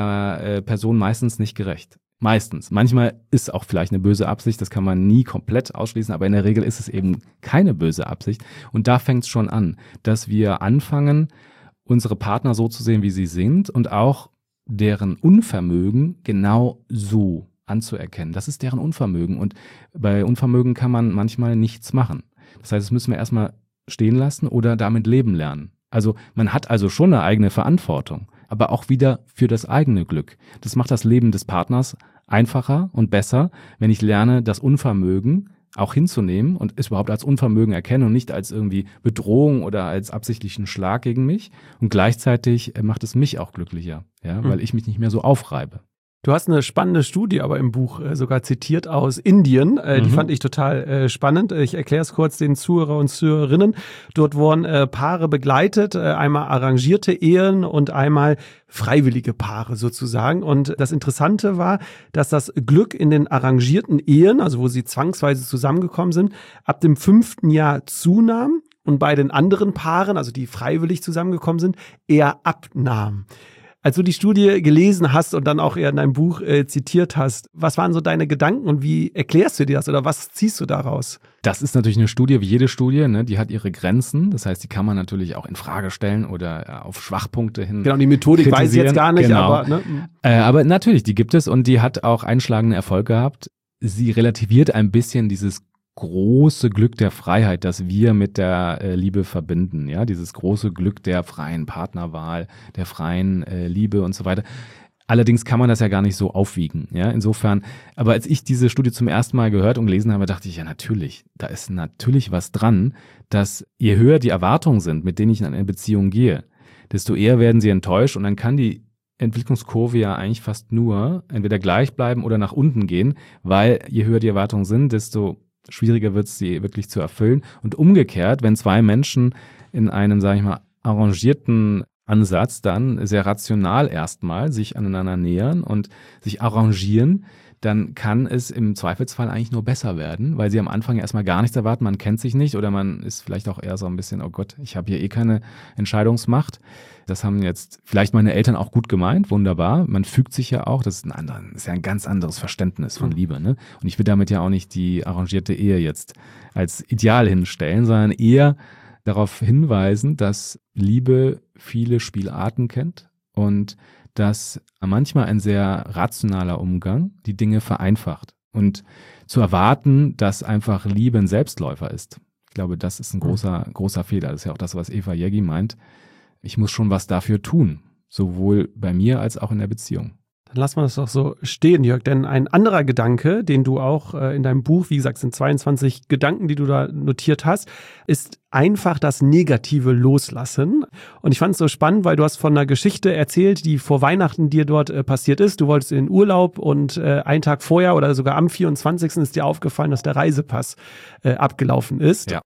A: der Person meistens nicht gerecht. Meistens. Manchmal ist auch vielleicht eine böse Absicht, das kann man nie komplett ausschließen, aber in der Regel ist es eben keine böse Absicht. Und da fängt es schon an, dass wir anfangen, unsere Partner so zu sehen, wie sie sind und auch deren Unvermögen genau so anzuerkennen. Das ist deren Unvermögen und bei Unvermögen kann man manchmal nichts machen. Das heißt, das müssen wir erstmal stehen lassen oder damit leben lernen. Also man hat also schon eine eigene Verantwortung, aber auch wieder für das eigene Glück. Das macht das Leben des Partners einfacher und besser, wenn ich lerne, das Unvermögen auch hinzunehmen und es überhaupt als Unvermögen erkenne und nicht als irgendwie Bedrohung oder als absichtlichen Schlag gegen mich. Und gleichzeitig macht es mich auch glücklicher, ja, weil ich mich nicht mehr so aufreibe.
B: Du hast eine spannende Studie aber im Buch sogar zitiert aus Indien. Die fand ich total spannend. Ich erkläre es kurz den Zuhörer und Zuhörerinnen. Dort wurden Paare begleitet, einmal arrangierte Ehen und einmal freiwillige Paare sozusagen. Und das Interessante war, dass das Glück in den arrangierten Ehen, also wo sie zwangsweise zusammengekommen sind, ab dem 5. Jahr zunahm und bei den anderen Paaren, also die freiwillig zusammengekommen sind, eher abnahm. Als du die Studie gelesen hast und dann auch eher in deinem Buch zitiert hast, was waren so deine Gedanken und wie erklärst du dir das oder was ziehst du daraus?
A: Das ist natürlich eine Studie wie jede Studie, ne? Die hat ihre Grenzen. Das heißt, die kann man natürlich auch in Frage stellen oder auf Schwachpunkte hin.
B: Genau, die Methodik weiß ich jetzt gar nicht,
A: genau.
B: Aber. Ne?
A: Aber natürlich, die gibt es und die hat auch einschlagenden Erfolg gehabt. Sie relativiert ein bisschen dieses große Glück der Freiheit, das wir mit der Liebe verbinden, ja, dieses große Glück der freien Partnerwahl, der freien Liebe und so weiter. Allerdings kann man das ja gar nicht so aufwiegen, ja, insofern, aber als ich diese Studie zum ersten Mal gehört und gelesen habe, dachte ich, ja natürlich, da ist natürlich was dran, dass je höher die Erwartungen sind, mit denen ich in eine Beziehung gehe, desto eher werden sie enttäuscht und dann kann die Entwicklungskurve ja eigentlich fast nur entweder gleich bleiben oder nach unten gehen, weil je höher die Erwartungen sind, desto schwieriger wird es, sie wirklich zu erfüllen. Und umgekehrt, wenn zwei Menschen in einem, sage ich mal, arrangierten Ansatz dann sehr rational erstmal sich aneinander nähern und sich arrangieren, dann kann es im Zweifelsfall eigentlich nur besser werden, weil sie am Anfang erstmal gar nichts erwarten, man kennt sich nicht oder man ist vielleicht auch eher so ein bisschen, oh Gott, ich habe hier keine Entscheidungsmacht. Das haben jetzt vielleicht meine Eltern auch gut gemeint, wunderbar. Man fügt sich ja auch, das ist ja ein ganz anderes Verständnis von Liebe, ne? Und ich will damit ja auch nicht die arrangierte Ehe jetzt als Ideal hinstellen, sondern eher darauf hinweisen, dass Liebe viele Spielarten kennt und dass manchmal ein sehr rationaler Umgang die Dinge vereinfacht. Und zu erwarten, dass einfach Liebe ein Selbstläufer ist, ich glaube, das ist ein großer Fehler. Das ist ja auch das, was Eva Jägi meint. Ich muss schon was dafür tun, sowohl bei mir als auch in der Beziehung.
B: Dann lassen wir das doch so stehen, Jörg, denn ein anderer Gedanke, den du auch in deinem Buch, wie gesagt, sind 22 Gedanken, die du da notiert hast, ist einfach das Negative loslassen. Und ich fand es so spannend, weil du hast von einer Geschichte erzählt, die vor Weihnachten dir dort passiert ist. Du wolltest in den Urlaub und einen Tag vorher oder sogar am 24. ist dir aufgefallen, dass der Reisepass abgelaufen ist.
A: Ja.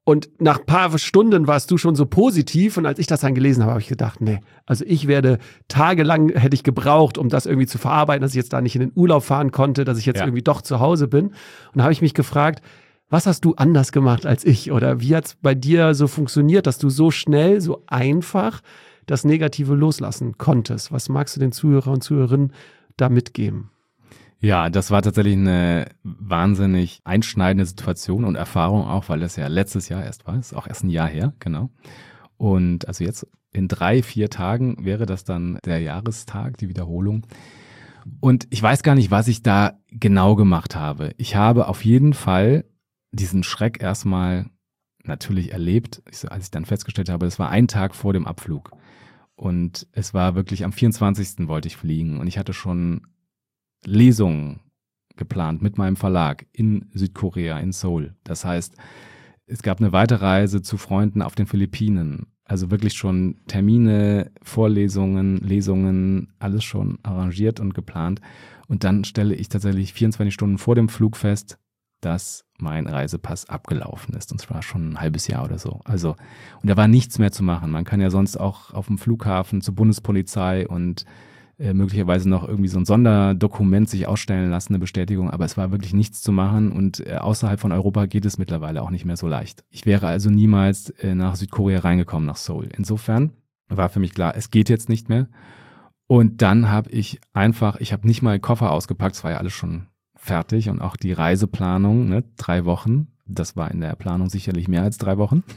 B: Und nach ein paar Stunden warst du schon so positiv und als ich das dann gelesen habe, habe ich gedacht, nee, also ich werde tagelang, hätte ich gebraucht, um das irgendwie zu verarbeiten, dass ich jetzt da nicht in den Urlaub fahren konnte, dass ich jetzt irgendwie doch zu Hause bin. Und da habe ich mich gefragt, was hast du anders gemacht als ich? Oder wie hat es bei dir so funktioniert, dass du so schnell, so einfach das Negative loslassen konntest? Was magst du den Zuhörer und Zuhörerinnen da mitgeben?
A: Ja, das war tatsächlich eine wahnsinnig einschneidende Situation und Erfahrung auch, weil das ja letztes Jahr erst war, ist auch erst ein Jahr her, genau. Und also jetzt in 3-4 Tagen wäre das dann der Jahrestag, die Wiederholung. Und ich weiß gar nicht, was ich da genau gemacht habe. Ich habe auf jeden Fall diesen Schreck erstmal natürlich erlebt, als ich dann festgestellt habe, das war ein Tag vor dem Abflug. Und es war wirklich am 24. wollte ich fliegen und ich hatte schon Lesungen geplant mit meinem Verlag in Südkorea, in Seoul. Das heißt, es gab eine Weiterreise zu Freunden auf den Philippinen. Also wirklich schon Termine, Vorlesungen, Lesungen, alles schon arrangiert und geplant. Und dann stelle ich tatsächlich 24 Stunden vor dem Flug fest, dass mein Reisepass abgelaufen ist. Und zwar schon ein halbes Jahr oder so. Also, und da war nichts mehr zu machen. Man kann ja sonst auch auf dem Flughafen zur Bundespolizei und möglicherweise noch irgendwie so ein Sonderdokument sich ausstellen lassen, eine Bestätigung, aber es war wirklich nichts zu machen und außerhalb von Europa geht es mittlerweile auch nicht mehr so leicht. Ich wäre also niemals nach Südkorea reingekommen, nach Seoul. Insofern war für mich klar, es geht jetzt nicht mehr. Und dann habe ich habe nicht mal den Koffer ausgepackt, es war ja alles schon fertig und auch die Reiseplanung, 3 Wochen, das war in der Planung sicherlich mehr als 3 Wochen.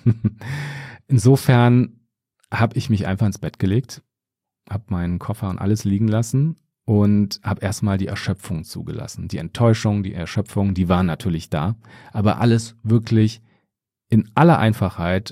A: Insofern habe ich mich einfach ins Bett gelegt, habe meinen Koffer und alles liegen lassen und habe erstmal die Erschöpfung zugelassen. Die Enttäuschung, die Erschöpfung, die waren natürlich da, aber alles wirklich in aller Einfachheit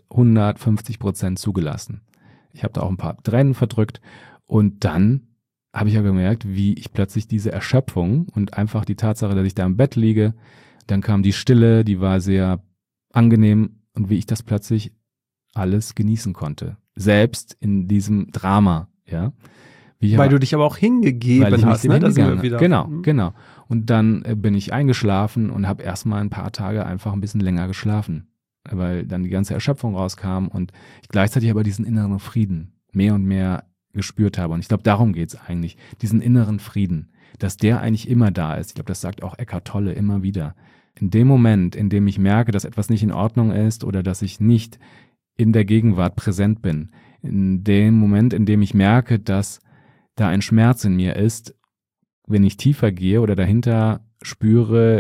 A: 150% zugelassen. Ich habe da auch ein paar Tränen verdrückt und dann habe ich ja gemerkt, wie ich plötzlich diese Erschöpfung und einfach die Tatsache, dass ich da im Bett liege, dann kam die Stille, die war sehr angenehm und wie ich das plötzlich alles genießen konnte. Selbst in diesem Drama. Ja,
B: weil du dich aber auch hingegeben hast, ne? Das sind wir wieder.
A: Genau. Und dann bin ich eingeschlafen und habe erstmal ein paar Tage einfach ein bisschen länger geschlafen, weil dann die ganze Erschöpfung rauskam und ich gleichzeitig aber diesen inneren Frieden mehr und mehr gespürt habe. Und ich glaube, darum geht es eigentlich, diesen inneren Frieden, dass der eigentlich immer da ist. Ich glaube, das sagt auch Eckhart Tolle immer wieder. In dem Moment, in dem ich merke, dass etwas nicht in Ordnung ist oder dass ich nicht in der Gegenwart präsent bin, in dem Moment, in dem ich merke, dass da ein Schmerz in mir ist, wenn ich tiefer gehe oder dahinter spüre,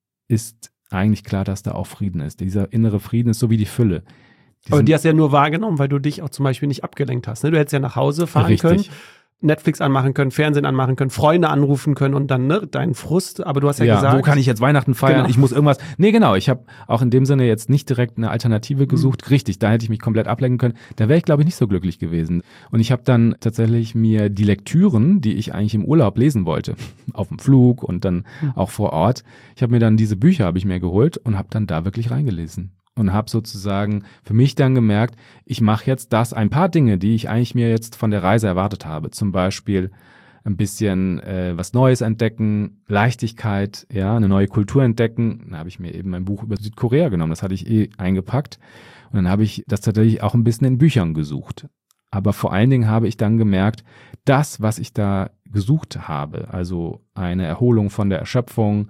A: ist eigentlich klar, dass da auch Frieden ist. Dieser innere Frieden ist so wie die Fülle.
B: Aber die hast du ja nur wahrgenommen, weil du dich auch zum Beispiel nicht abgelenkt hast. Ne? Du hättest ja nach Hause fahren können, Netflix anmachen können, Fernsehen anmachen können, Freunde anrufen können und dann deinen Frust. Aber du hast ja gesagt,
A: wo kann ich jetzt Weihnachten feiern? Genau. Ich muss irgendwas. Nee, genau. Ich habe auch in dem Sinne jetzt nicht direkt eine Alternative gesucht. Richtig, da hätte ich mich komplett ablenken können. Da wäre ich, glaube ich, nicht so glücklich gewesen. Und ich habe dann tatsächlich mir die Lektüren, die ich eigentlich im Urlaub lesen wollte, auf dem Flug und dann auch vor Ort, ich habe mir dann diese Bücher habe ich mir geholt und habe dann da wirklich reingelesen. Und habe sozusagen für mich dann gemerkt, ich mache jetzt ein paar Dinge, die ich eigentlich mir jetzt von der Reise erwartet habe. Zum Beispiel ein bisschen was Neues entdecken, Leichtigkeit, ja, eine neue Kultur entdecken. Dann habe ich mir eben mein Buch über Südkorea genommen, das hatte ich eingepackt. Und dann habe ich das tatsächlich auch ein bisschen in Büchern gesucht. Aber vor allen Dingen habe ich dann gemerkt, das, was ich da gesucht habe, also eine Erholung von der Erschöpfung,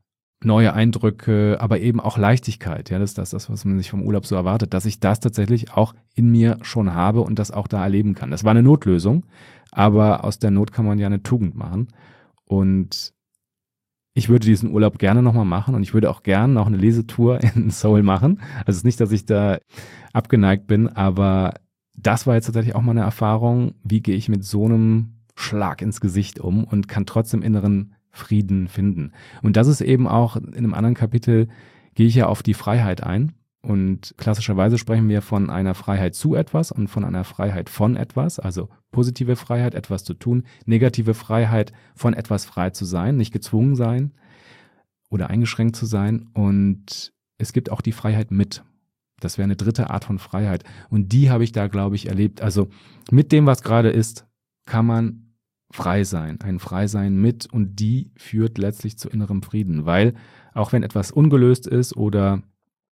A: neue Eindrücke, aber eben auch Leichtigkeit. Ja, das ist das, was man sich vom Urlaub so erwartet, dass ich das tatsächlich auch in mir schon habe und das auch da erleben kann. Das war eine Notlösung, aber aus der Not kann man ja eine Tugend machen. Und ich würde diesen Urlaub gerne nochmal machen und ich würde auch gerne noch eine Lesetour in Seoul machen. Also es ist nicht, dass ich da abgeneigt bin, aber das war jetzt tatsächlich auch mal eine Erfahrung, wie gehe ich mit so einem Schlag ins Gesicht um und kann trotzdem inneren Frieden finden. Und das ist eben auch in einem anderen Kapitel, gehe ich ja auf die Freiheit ein. Und klassischerweise sprechen wir von einer Freiheit zu etwas und von einer Freiheit von etwas, also positive Freiheit, etwas zu tun, negative Freiheit, von etwas frei zu sein, nicht gezwungen sein oder eingeschränkt zu sein. Und es gibt auch die Freiheit mit. Das wäre eine dritte Art von Freiheit. Und die habe ich da, glaube ich, erlebt. Also mit dem, was gerade ist, kann man frei sein, ein Freisein mit und die führt letztlich zu innerem Frieden, weil auch wenn etwas ungelöst ist oder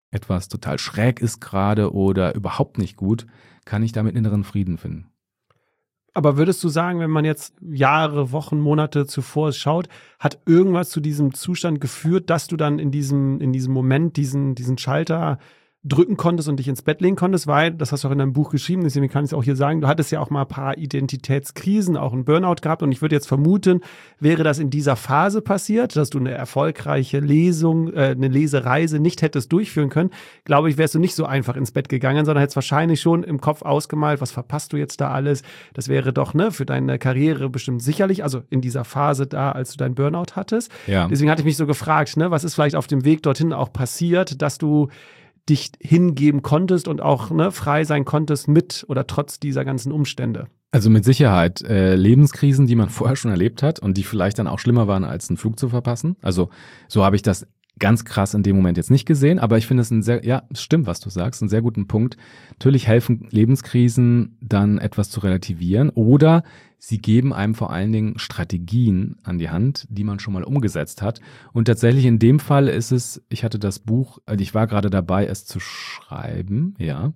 A: etwas total schräg ist gerade oder überhaupt nicht gut, kann ich damit inneren Frieden finden.
B: Aber würdest du sagen, wenn man jetzt Jahre, Wochen, Monate zuvor schaut, hat irgendwas zu diesem Zustand geführt, dass du dann in diesem Moment diesen Schalter drücken konntest und dich ins Bett legen konntest, weil, das hast du auch in deinem Buch geschrieben, deswegen kann ich es auch hier sagen, du hattest ja auch mal ein paar Identitätskrisen, auch einen Burnout gehabt und ich würde jetzt vermuten, wäre das in dieser Phase passiert, dass du eine erfolgreiche eine Lesereise nicht hättest durchführen können, glaube ich, wärst du nicht so einfach ins Bett gegangen, sondern hättest wahrscheinlich schon im Kopf ausgemalt, was verpasst du jetzt da alles, das wäre doch für deine Karriere bestimmt sicherlich, also in dieser Phase da, als du deinen Burnout hattest.
A: Ja.
B: Deswegen hatte ich mich so gefragt, was ist vielleicht auf dem Weg dorthin auch passiert, dass du dich hingeben konntest und auch frei sein konntest mit oder trotz dieser ganzen Umstände?
A: Also mit Sicherheit Lebenskrisen, die man vorher schon erlebt hat und die vielleicht dann auch schlimmer waren, als einen Flug zu verpassen. Also so habe ich das ganz krass in dem Moment jetzt nicht gesehen, aber ich finde es es stimmt, was du sagst, einen sehr guten Punkt. Natürlich helfen Lebenskrisen dann etwas zu relativieren oder sie geben einem vor allen Dingen Strategien an die Hand, die man schon mal umgesetzt hat. Und tatsächlich in dem Fall ist es, ich hatte das Buch, ich war gerade dabei, es zu schreiben, ja.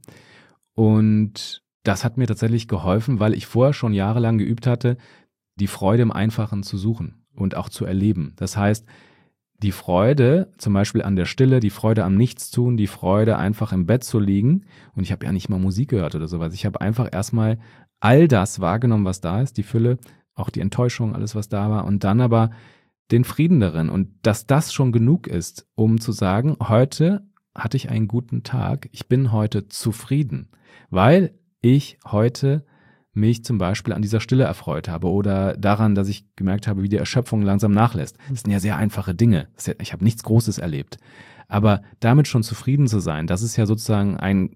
A: Und das hat mir tatsächlich geholfen, weil ich vorher schon jahrelang geübt hatte, die Freude im Einfachen zu suchen und auch zu erleben. Das heißt, die Freude zum Beispiel an der Stille, die Freude am Nichtstun, die Freude einfach im Bett zu liegen. Und ich habe ja nicht mal Musik gehört oder sowas. Ich habe einfach erstmal all das wahrgenommen, was da ist, die Fülle, auch die Enttäuschung, alles, was da war. Und dann aber den Frieden darin. Und dass das schon genug ist, um zu sagen, heute hatte ich einen guten Tag. Ich bin heute zufrieden, weil ich heute mich zum Beispiel an dieser Stille erfreut habe oder daran, dass ich gemerkt habe, wie die Erschöpfung langsam nachlässt. Das sind ja sehr einfache Dinge. Ich habe nichts Großes erlebt. Aber damit schon zufrieden zu sein, das ist ja sozusagen ein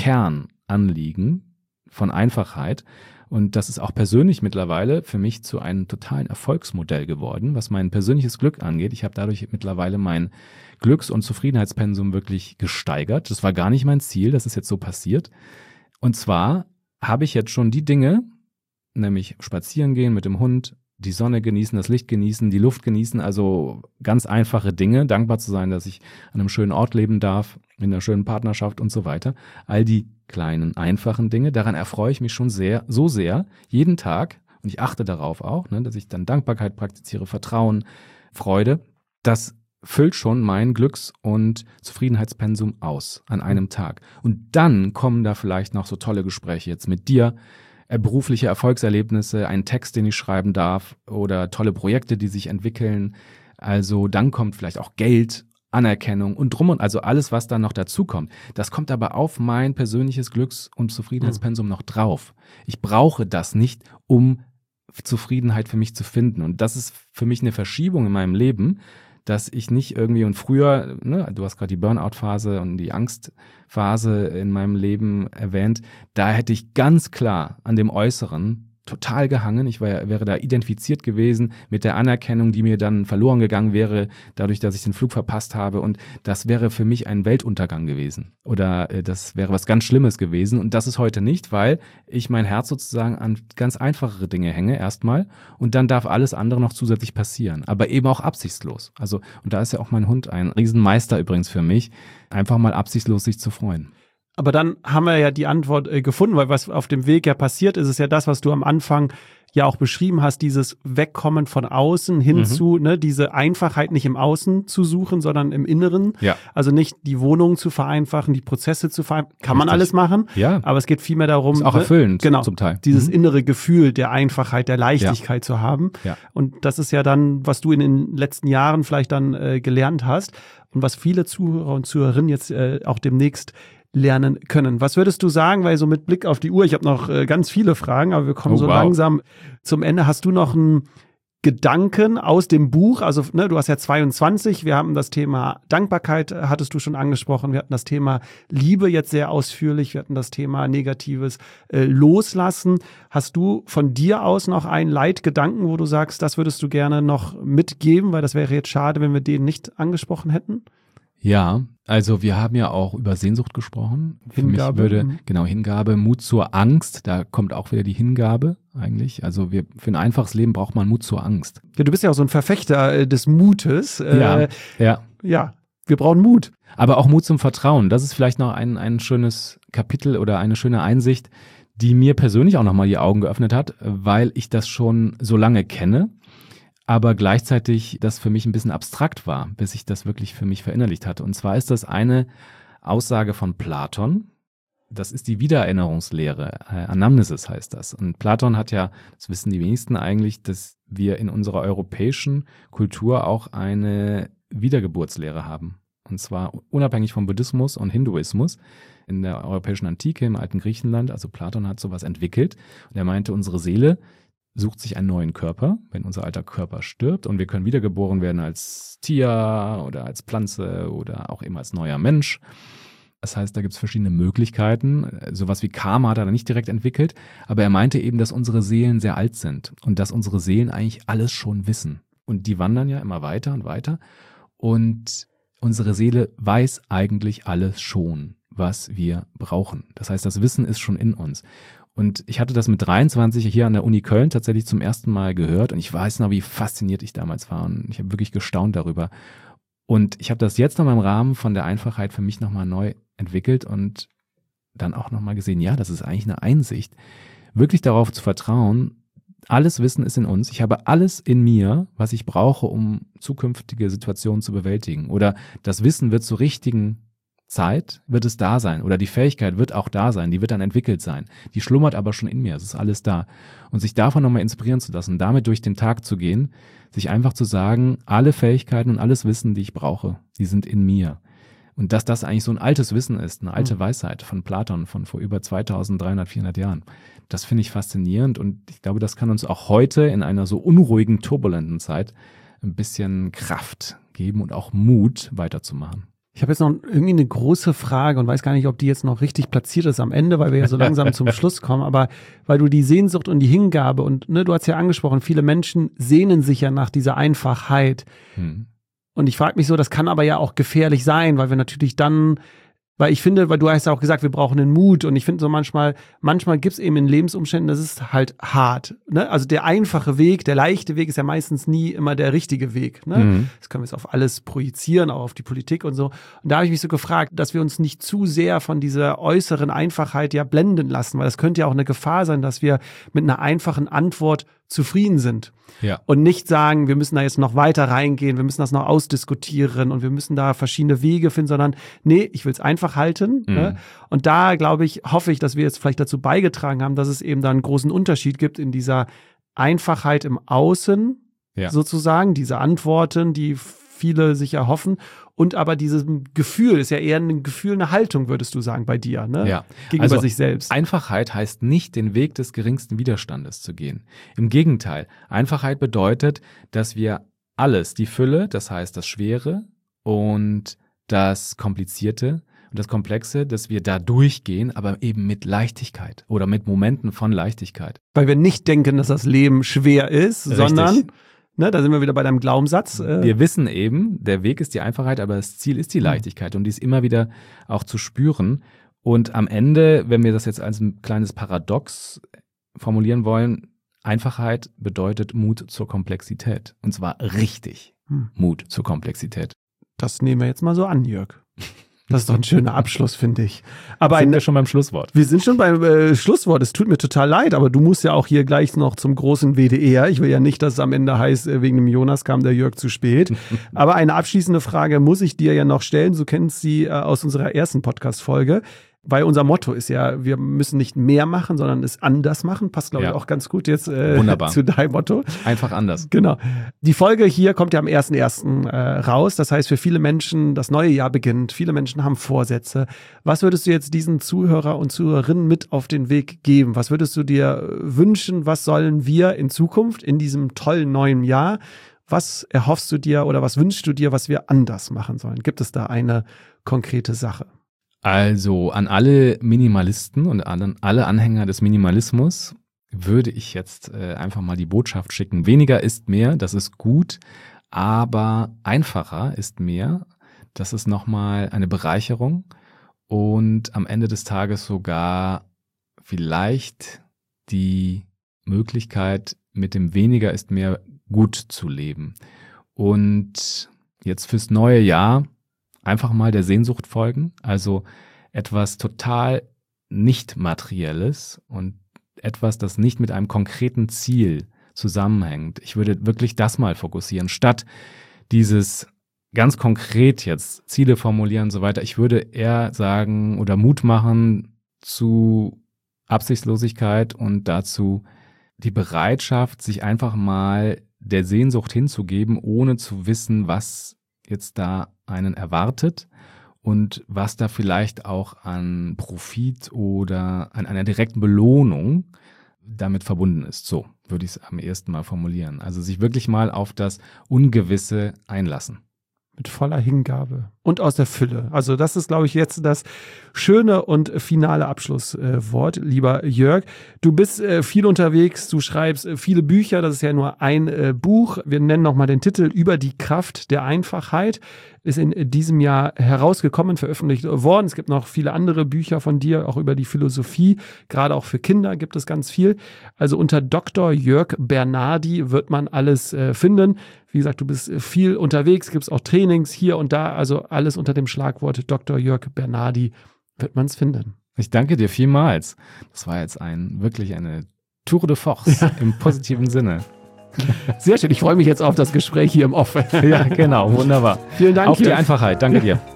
A: Kernanliegen von Einfachheit. Und das ist auch persönlich mittlerweile für mich zu einem totalen Erfolgsmodell geworden, was mein persönliches Glück angeht. Ich habe dadurch mittlerweile mein Glücks- und Zufriedenheitspensum wirklich gesteigert. Das war gar nicht mein Ziel, das ist jetzt so passiert. Und zwar habe ich jetzt schon die Dinge, nämlich spazieren gehen mit dem Hund, die Sonne genießen, das Licht genießen, die Luft genießen, also ganz einfache Dinge, dankbar zu sein, dass ich an einem schönen Ort leben darf, in einer schönen Partnerschaft und so weiter. All die kleinen, einfachen Dinge, daran erfreue ich mich schon so sehr, jeden Tag, und ich achte darauf auch, dass ich dann Dankbarkeit praktiziere, Vertrauen, Freude. Das füllt schon mein Glücks- und Zufriedenheitspensum aus an einem Tag. Und dann kommen da vielleicht noch so tolle Gespräche jetzt mit dir, berufliche Erfolgserlebnisse, einen Text, den ich schreiben darf oder tolle Projekte, die sich entwickeln. Also dann kommt vielleicht auch Geld, Anerkennung und also alles, was dann noch dazu kommt. Das kommt aber auf mein persönliches Glücks- und Zufriedenheitspensum noch drauf. Ich brauche das nicht, um Zufriedenheit für mich zu finden. Und das ist für mich eine Verschiebung in meinem Leben, dass ich nicht irgendwie und früher, du hast gerade die Burnout-Phase und die Angstphase in meinem Leben erwähnt, da hätte ich ganz klar an dem Äußeren total gehangen. Ich wäre da identifiziert gewesen mit der Anerkennung, die mir dann verloren gegangen wäre, dadurch, dass ich den Flug verpasst habe. Und das wäre für mich ein Weltuntergang gewesen. Oder das wäre was ganz Schlimmes gewesen. Und das ist heute nicht, weil ich mein Herz sozusagen an ganz einfachere Dinge hänge erstmal. Und dann darf alles andere noch zusätzlich passieren. Aber eben auch absichtslos. Also, und da ist ja auch mein Hund ein Riesenmeister übrigens für mich, einfach mal absichtslos sich zu freuen.
B: Aber dann haben wir ja die Antwort gefunden, weil was auf dem Weg ja passiert ist, ist ja das, was du am Anfang ja auch beschrieben hast, dieses Wegkommen von außen hin zu, diese Einfachheit nicht im Außen zu suchen, sondern im Inneren.
A: Ja.
B: Also nicht die Wohnung zu vereinfachen, die Prozesse zu vereinfachen. Kann man alles machen,
A: ja.
B: Aber es geht vielmehr darum,
A: ist auch erfüllend
B: genau,
A: zum Teil.
B: Dieses innere Gefühl der Einfachheit, der Leichtigkeit zu haben.
A: Ja.
B: Und das ist ja dann, was du in den letzten Jahren vielleicht dann gelernt hast und was viele Zuhörer und Zuhörerinnen jetzt auch demnächst lernen können. Was würdest du sagen, weil so mit Blick auf die Uhr, ich habe noch ganz viele Fragen, aber wir kommen langsam zum Ende. Hast du noch einen Gedanken aus dem Buch? Also du hast ja 22, wir haben das Thema Dankbarkeit, hattest du schon angesprochen, wir hatten das Thema Liebe jetzt sehr ausführlich, wir hatten das Thema negatives Loslassen. Hast du von dir aus noch einen Leitgedanken, wo du sagst, das würdest du gerne noch mitgeben, weil das wäre jetzt schade, wenn wir den nicht angesprochen hätten?
A: Ja, also wir haben ja auch über Sehnsucht gesprochen.
B: Hingabe.
A: Für mich würde, Hingabe, Mut zur Angst, da kommt auch wieder die Hingabe eigentlich. Also für ein einfaches Leben braucht man Mut zur Angst.
B: Ja, du bist ja auch so ein Verfechter des Mutes.
A: Ja.
B: Ja, Wir brauchen Mut.
A: Aber auch Mut zum Vertrauen. Das ist vielleicht noch ein schönes Kapitel oder eine schöne Einsicht, die mir persönlich auch nochmal die Augen geöffnet hat, weil ich das schon so lange kenne, aber gleichzeitig das für mich ein bisschen abstrakt war, bis ich das wirklich für mich verinnerlicht hatte. Und zwar ist das eine Aussage von Platon. Das ist die Wiedererinnerungslehre. Anamnesis heißt das. Und Platon hat ja, das wissen die wenigsten eigentlich, dass wir in unserer europäischen Kultur auch eine Wiedergeburtslehre haben. Und zwar unabhängig vom Buddhismus und Hinduismus in der europäischen Antike, im alten Griechenland. Also Platon hat sowas entwickelt. Und er meinte, unsere Seele sucht sich einen neuen Körper, wenn unser alter Körper stirbt. Und wir können wiedergeboren werden als Tier oder als Pflanze oder auch eben als neuer Mensch. Das heißt, da gibt es verschiedene Möglichkeiten. Sowas wie Karma hat er nicht direkt entwickelt. Aber er meinte eben, dass unsere Seelen sehr alt sind und dass unsere Seelen eigentlich alles schon wissen. Und die wandern ja immer weiter und weiter. Und unsere Seele weiß eigentlich alles schon, was wir brauchen. Das heißt, das Wissen ist schon in uns. Und ich hatte das mit 23 hier an der Uni Köln tatsächlich zum ersten Mal gehört. Und ich weiß noch, wie fasziniert ich damals war. Und ich habe wirklich gestaunt darüber. Und ich habe das jetzt noch mal im Rahmen von der Einfachheit für mich nochmal neu entwickelt und dann auch nochmal gesehen, ja, das ist eigentlich eine Einsicht, wirklich darauf zu vertrauen, alles Wissen ist in uns. Ich habe alles in mir, was ich brauche, um zukünftige Situationen zu bewältigen. Oder das Wissen wird zur richtigen Zeit, wird es da sein. Oder die Fähigkeit wird auch da sein. Die wird dann entwickelt sein. Die schlummert aber schon in mir. Es ist alles da. Und sich davon nochmal inspirieren zu lassen, damit durch den Tag zu gehen, sich einfach zu sagen, alle Fähigkeiten und alles Wissen, die ich brauche, die sind in mir. Und dass das eigentlich so ein altes Wissen ist, eine alte Weisheit von Platon von vor über 2300, 400 Jahren. Das finde ich faszinierend und ich glaube, das kann uns auch heute in einer so unruhigen, turbulenten Zeit ein bisschen Kraft geben und auch Mut, weiterzumachen.
B: Ich habe jetzt noch irgendwie eine große Frage und weiß gar nicht, ob die jetzt noch richtig platziert ist am Ende, weil wir ja so langsam zum Schluss kommen, aber weil du die Sehnsucht und die Hingabe und du hast ja angesprochen, viele Menschen sehnen sich ja nach dieser Einfachheit. Und ich frage mich so, das kann aber ja auch gefährlich sein, weil wir natürlich dann, weil ich finde, weil du hast ja auch gesagt, wir brauchen den Mut und ich finde so manchmal gibt es eben in Lebensumständen, das ist halt hart, ne? Also der einfache Weg, der leichte Weg ist ja meistens nie immer der richtige Weg, ne? Das können wir jetzt auf alles projizieren, auch auf die Politik und so. Und da habe ich mich so gefragt, dass wir uns nicht zu sehr von dieser äußeren Einfachheit ja blenden lassen, weil das könnte ja auch eine Gefahr sein, dass wir mit einer einfachen Antwort zufrieden sind.
A: Ja.
B: Und nicht sagen, wir müssen da jetzt noch weiter reingehen, wir müssen das noch ausdiskutieren und wir müssen da verschiedene Wege finden, sondern nee, ich will es einfach halten. Ne? Und da, hoffe ich, dass wir jetzt vielleicht dazu beigetragen haben, dass es eben da einen großen Unterschied gibt in dieser Einfachheit im Außen, sozusagen, diese Antworten, die viele sich erhoffen. Und aber dieses Gefühl ist ja eher ein Gefühl, eine Haltung, würdest du sagen, bei dir, ne?
A: Ja.
B: Gegenüber sich selbst.
A: Einfachheit heißt nicht, den Weg des geringsten Widerstandes zu gehen. Im Gegenteil, Einfachheit bedeutet, dass wir alles, die Fülle, das heißt das Schwere und das Komplizierte und das Komplexe, dass wir da durchgehen, aber eben mit Leichtigkeit oder mit Momenten von Leichtigkeit.
B: Weil wir nicht denken, dass das Leben schwer ist, sondern... Ne, da sind wir wieder bei deinem Glaubenssatz.
A: Wir wissen eben, der Weg ist die Einfachheit, aber das Ziel ist die Leichtigkeit und die ist immer wieder auch zu spüren. Und am Ende, wenn wir das jetzt als ein kleines Paradox formulieren wollen, Einfachheit bedeutet Mut zur Komplexität. Und zwar richtig Mut zur Komplexität.
B: Das nehmen wir jetzt mal so an, Jörg. Das ist doch ein schöner Abschluss, finde ich. Aber
A: sind wir schon beim Schlusswort?
B: Wir sind schon beim Schlusswort. Es tut mir total leid, aber du musst ja auch hier gleich noch zum großen WDR. Ich will ja nicht, dass es am Ende heißt, wegen dem Jonas kam der Jörg zu spät. Aber eine abschließende Frage muss ich dir ja noch stellen. Du kennst sie aus unserer ersten Podcast-Folge. Weil unser Motto ist ja, wir müssen nicht mehr machen, sondern es anders machen. Passt, glaube ich, auch ganz gut jetzt zu deinem Motto.
A: Einfach anders.
B: Genau. Die Folge hier kommt ja am 1.1. Raus. Das heißt, für viele Menschen, das neue Jahr beginnt. Viele Menschen haben Vorsätze. Was würdest du jetzt diesen Zuhörer und Zuhörerinnen mit auf den Weg geben? Was würdest du dir wünschen? Was sollen wir in Zukunft, in diesem tollen neuen Jahr, was erhoffst du dir oder was wünschst du dir, was wir anders machen sollen? Gibt es da eine konkrete Sache?
A: Also an alle Minimalisten und an alle Anhänger des Minimalismus würde ich jetzt einfach mal die Botschaft schicken. Weniger ist mehr, das ist gut, aber einfacher ist mehr. Das ist nochmal eine Bereicherung und am Ende des Tages sogar vielleicht die Möglichkeit, mit dem Weniger ist mehr gut zu leben. Und jetzt fürs neue Jahr einfach mal der Sehnsucht folgen, also etwas total nicht Materielles und etwas, das nicht mit einem konkreten Ziel zusammenhängt. Ich würde wirklich das mal fokussieren, statt dieses ganz konkret jetzt Ziele formulieren und so weiter. Ich würde eher sagen oder Mut machen zu Absichtslosigkeit und dazu die Bereitschaft, sich einfach mal der Sehnsucht hinzugeben, ohne zu wissen, was jetzt da einen erwartet und was da vielleicht auch an Profit oder an einer direkten Belohnung damit verbunden ist. So würde ich es am ehesten mal formulieren. Also sich wirklich mal auf das Ungewisse einlassen.
B: Mit voller Hingabe und aus der Fülle. Also das ist, glaube ich, jetzt das schöne und finale Abschlusswort, lieber Jörg. Du bist viel unterwegs, du schreibst viele Bücher, das ist ja nur ein Buch. Wir nennen nochmal den Titel Über die Kraft der Einfachheit. Ist in diesem Jahr herausgekommen, veröffentlicht worden. Es gibt noch viele andere Bücher von dir, auch über die Philosophie. Gerade auch für Kinder gibt es ganz viel. Also unter Dr. Jörg Bernardi wird man alles finden. Wie gesagt, du bist viel unterwegs, gibt es auch Trainings hier und da. Also alles unter dem Schlagwort Dr. Jörg Bernardi wird man es finden.
A: Ich danke dir vielmals. Das war jetzt wirklich eine Tour de Force im positiven Sinne.
B: Sehr schön. Ich freue mich jetzt auf das Gespräch hier im Off.
A: Ja, genau. Wunderbar.
B: Vielen Dank.
A: Auf die Einfachheit. Danke dir.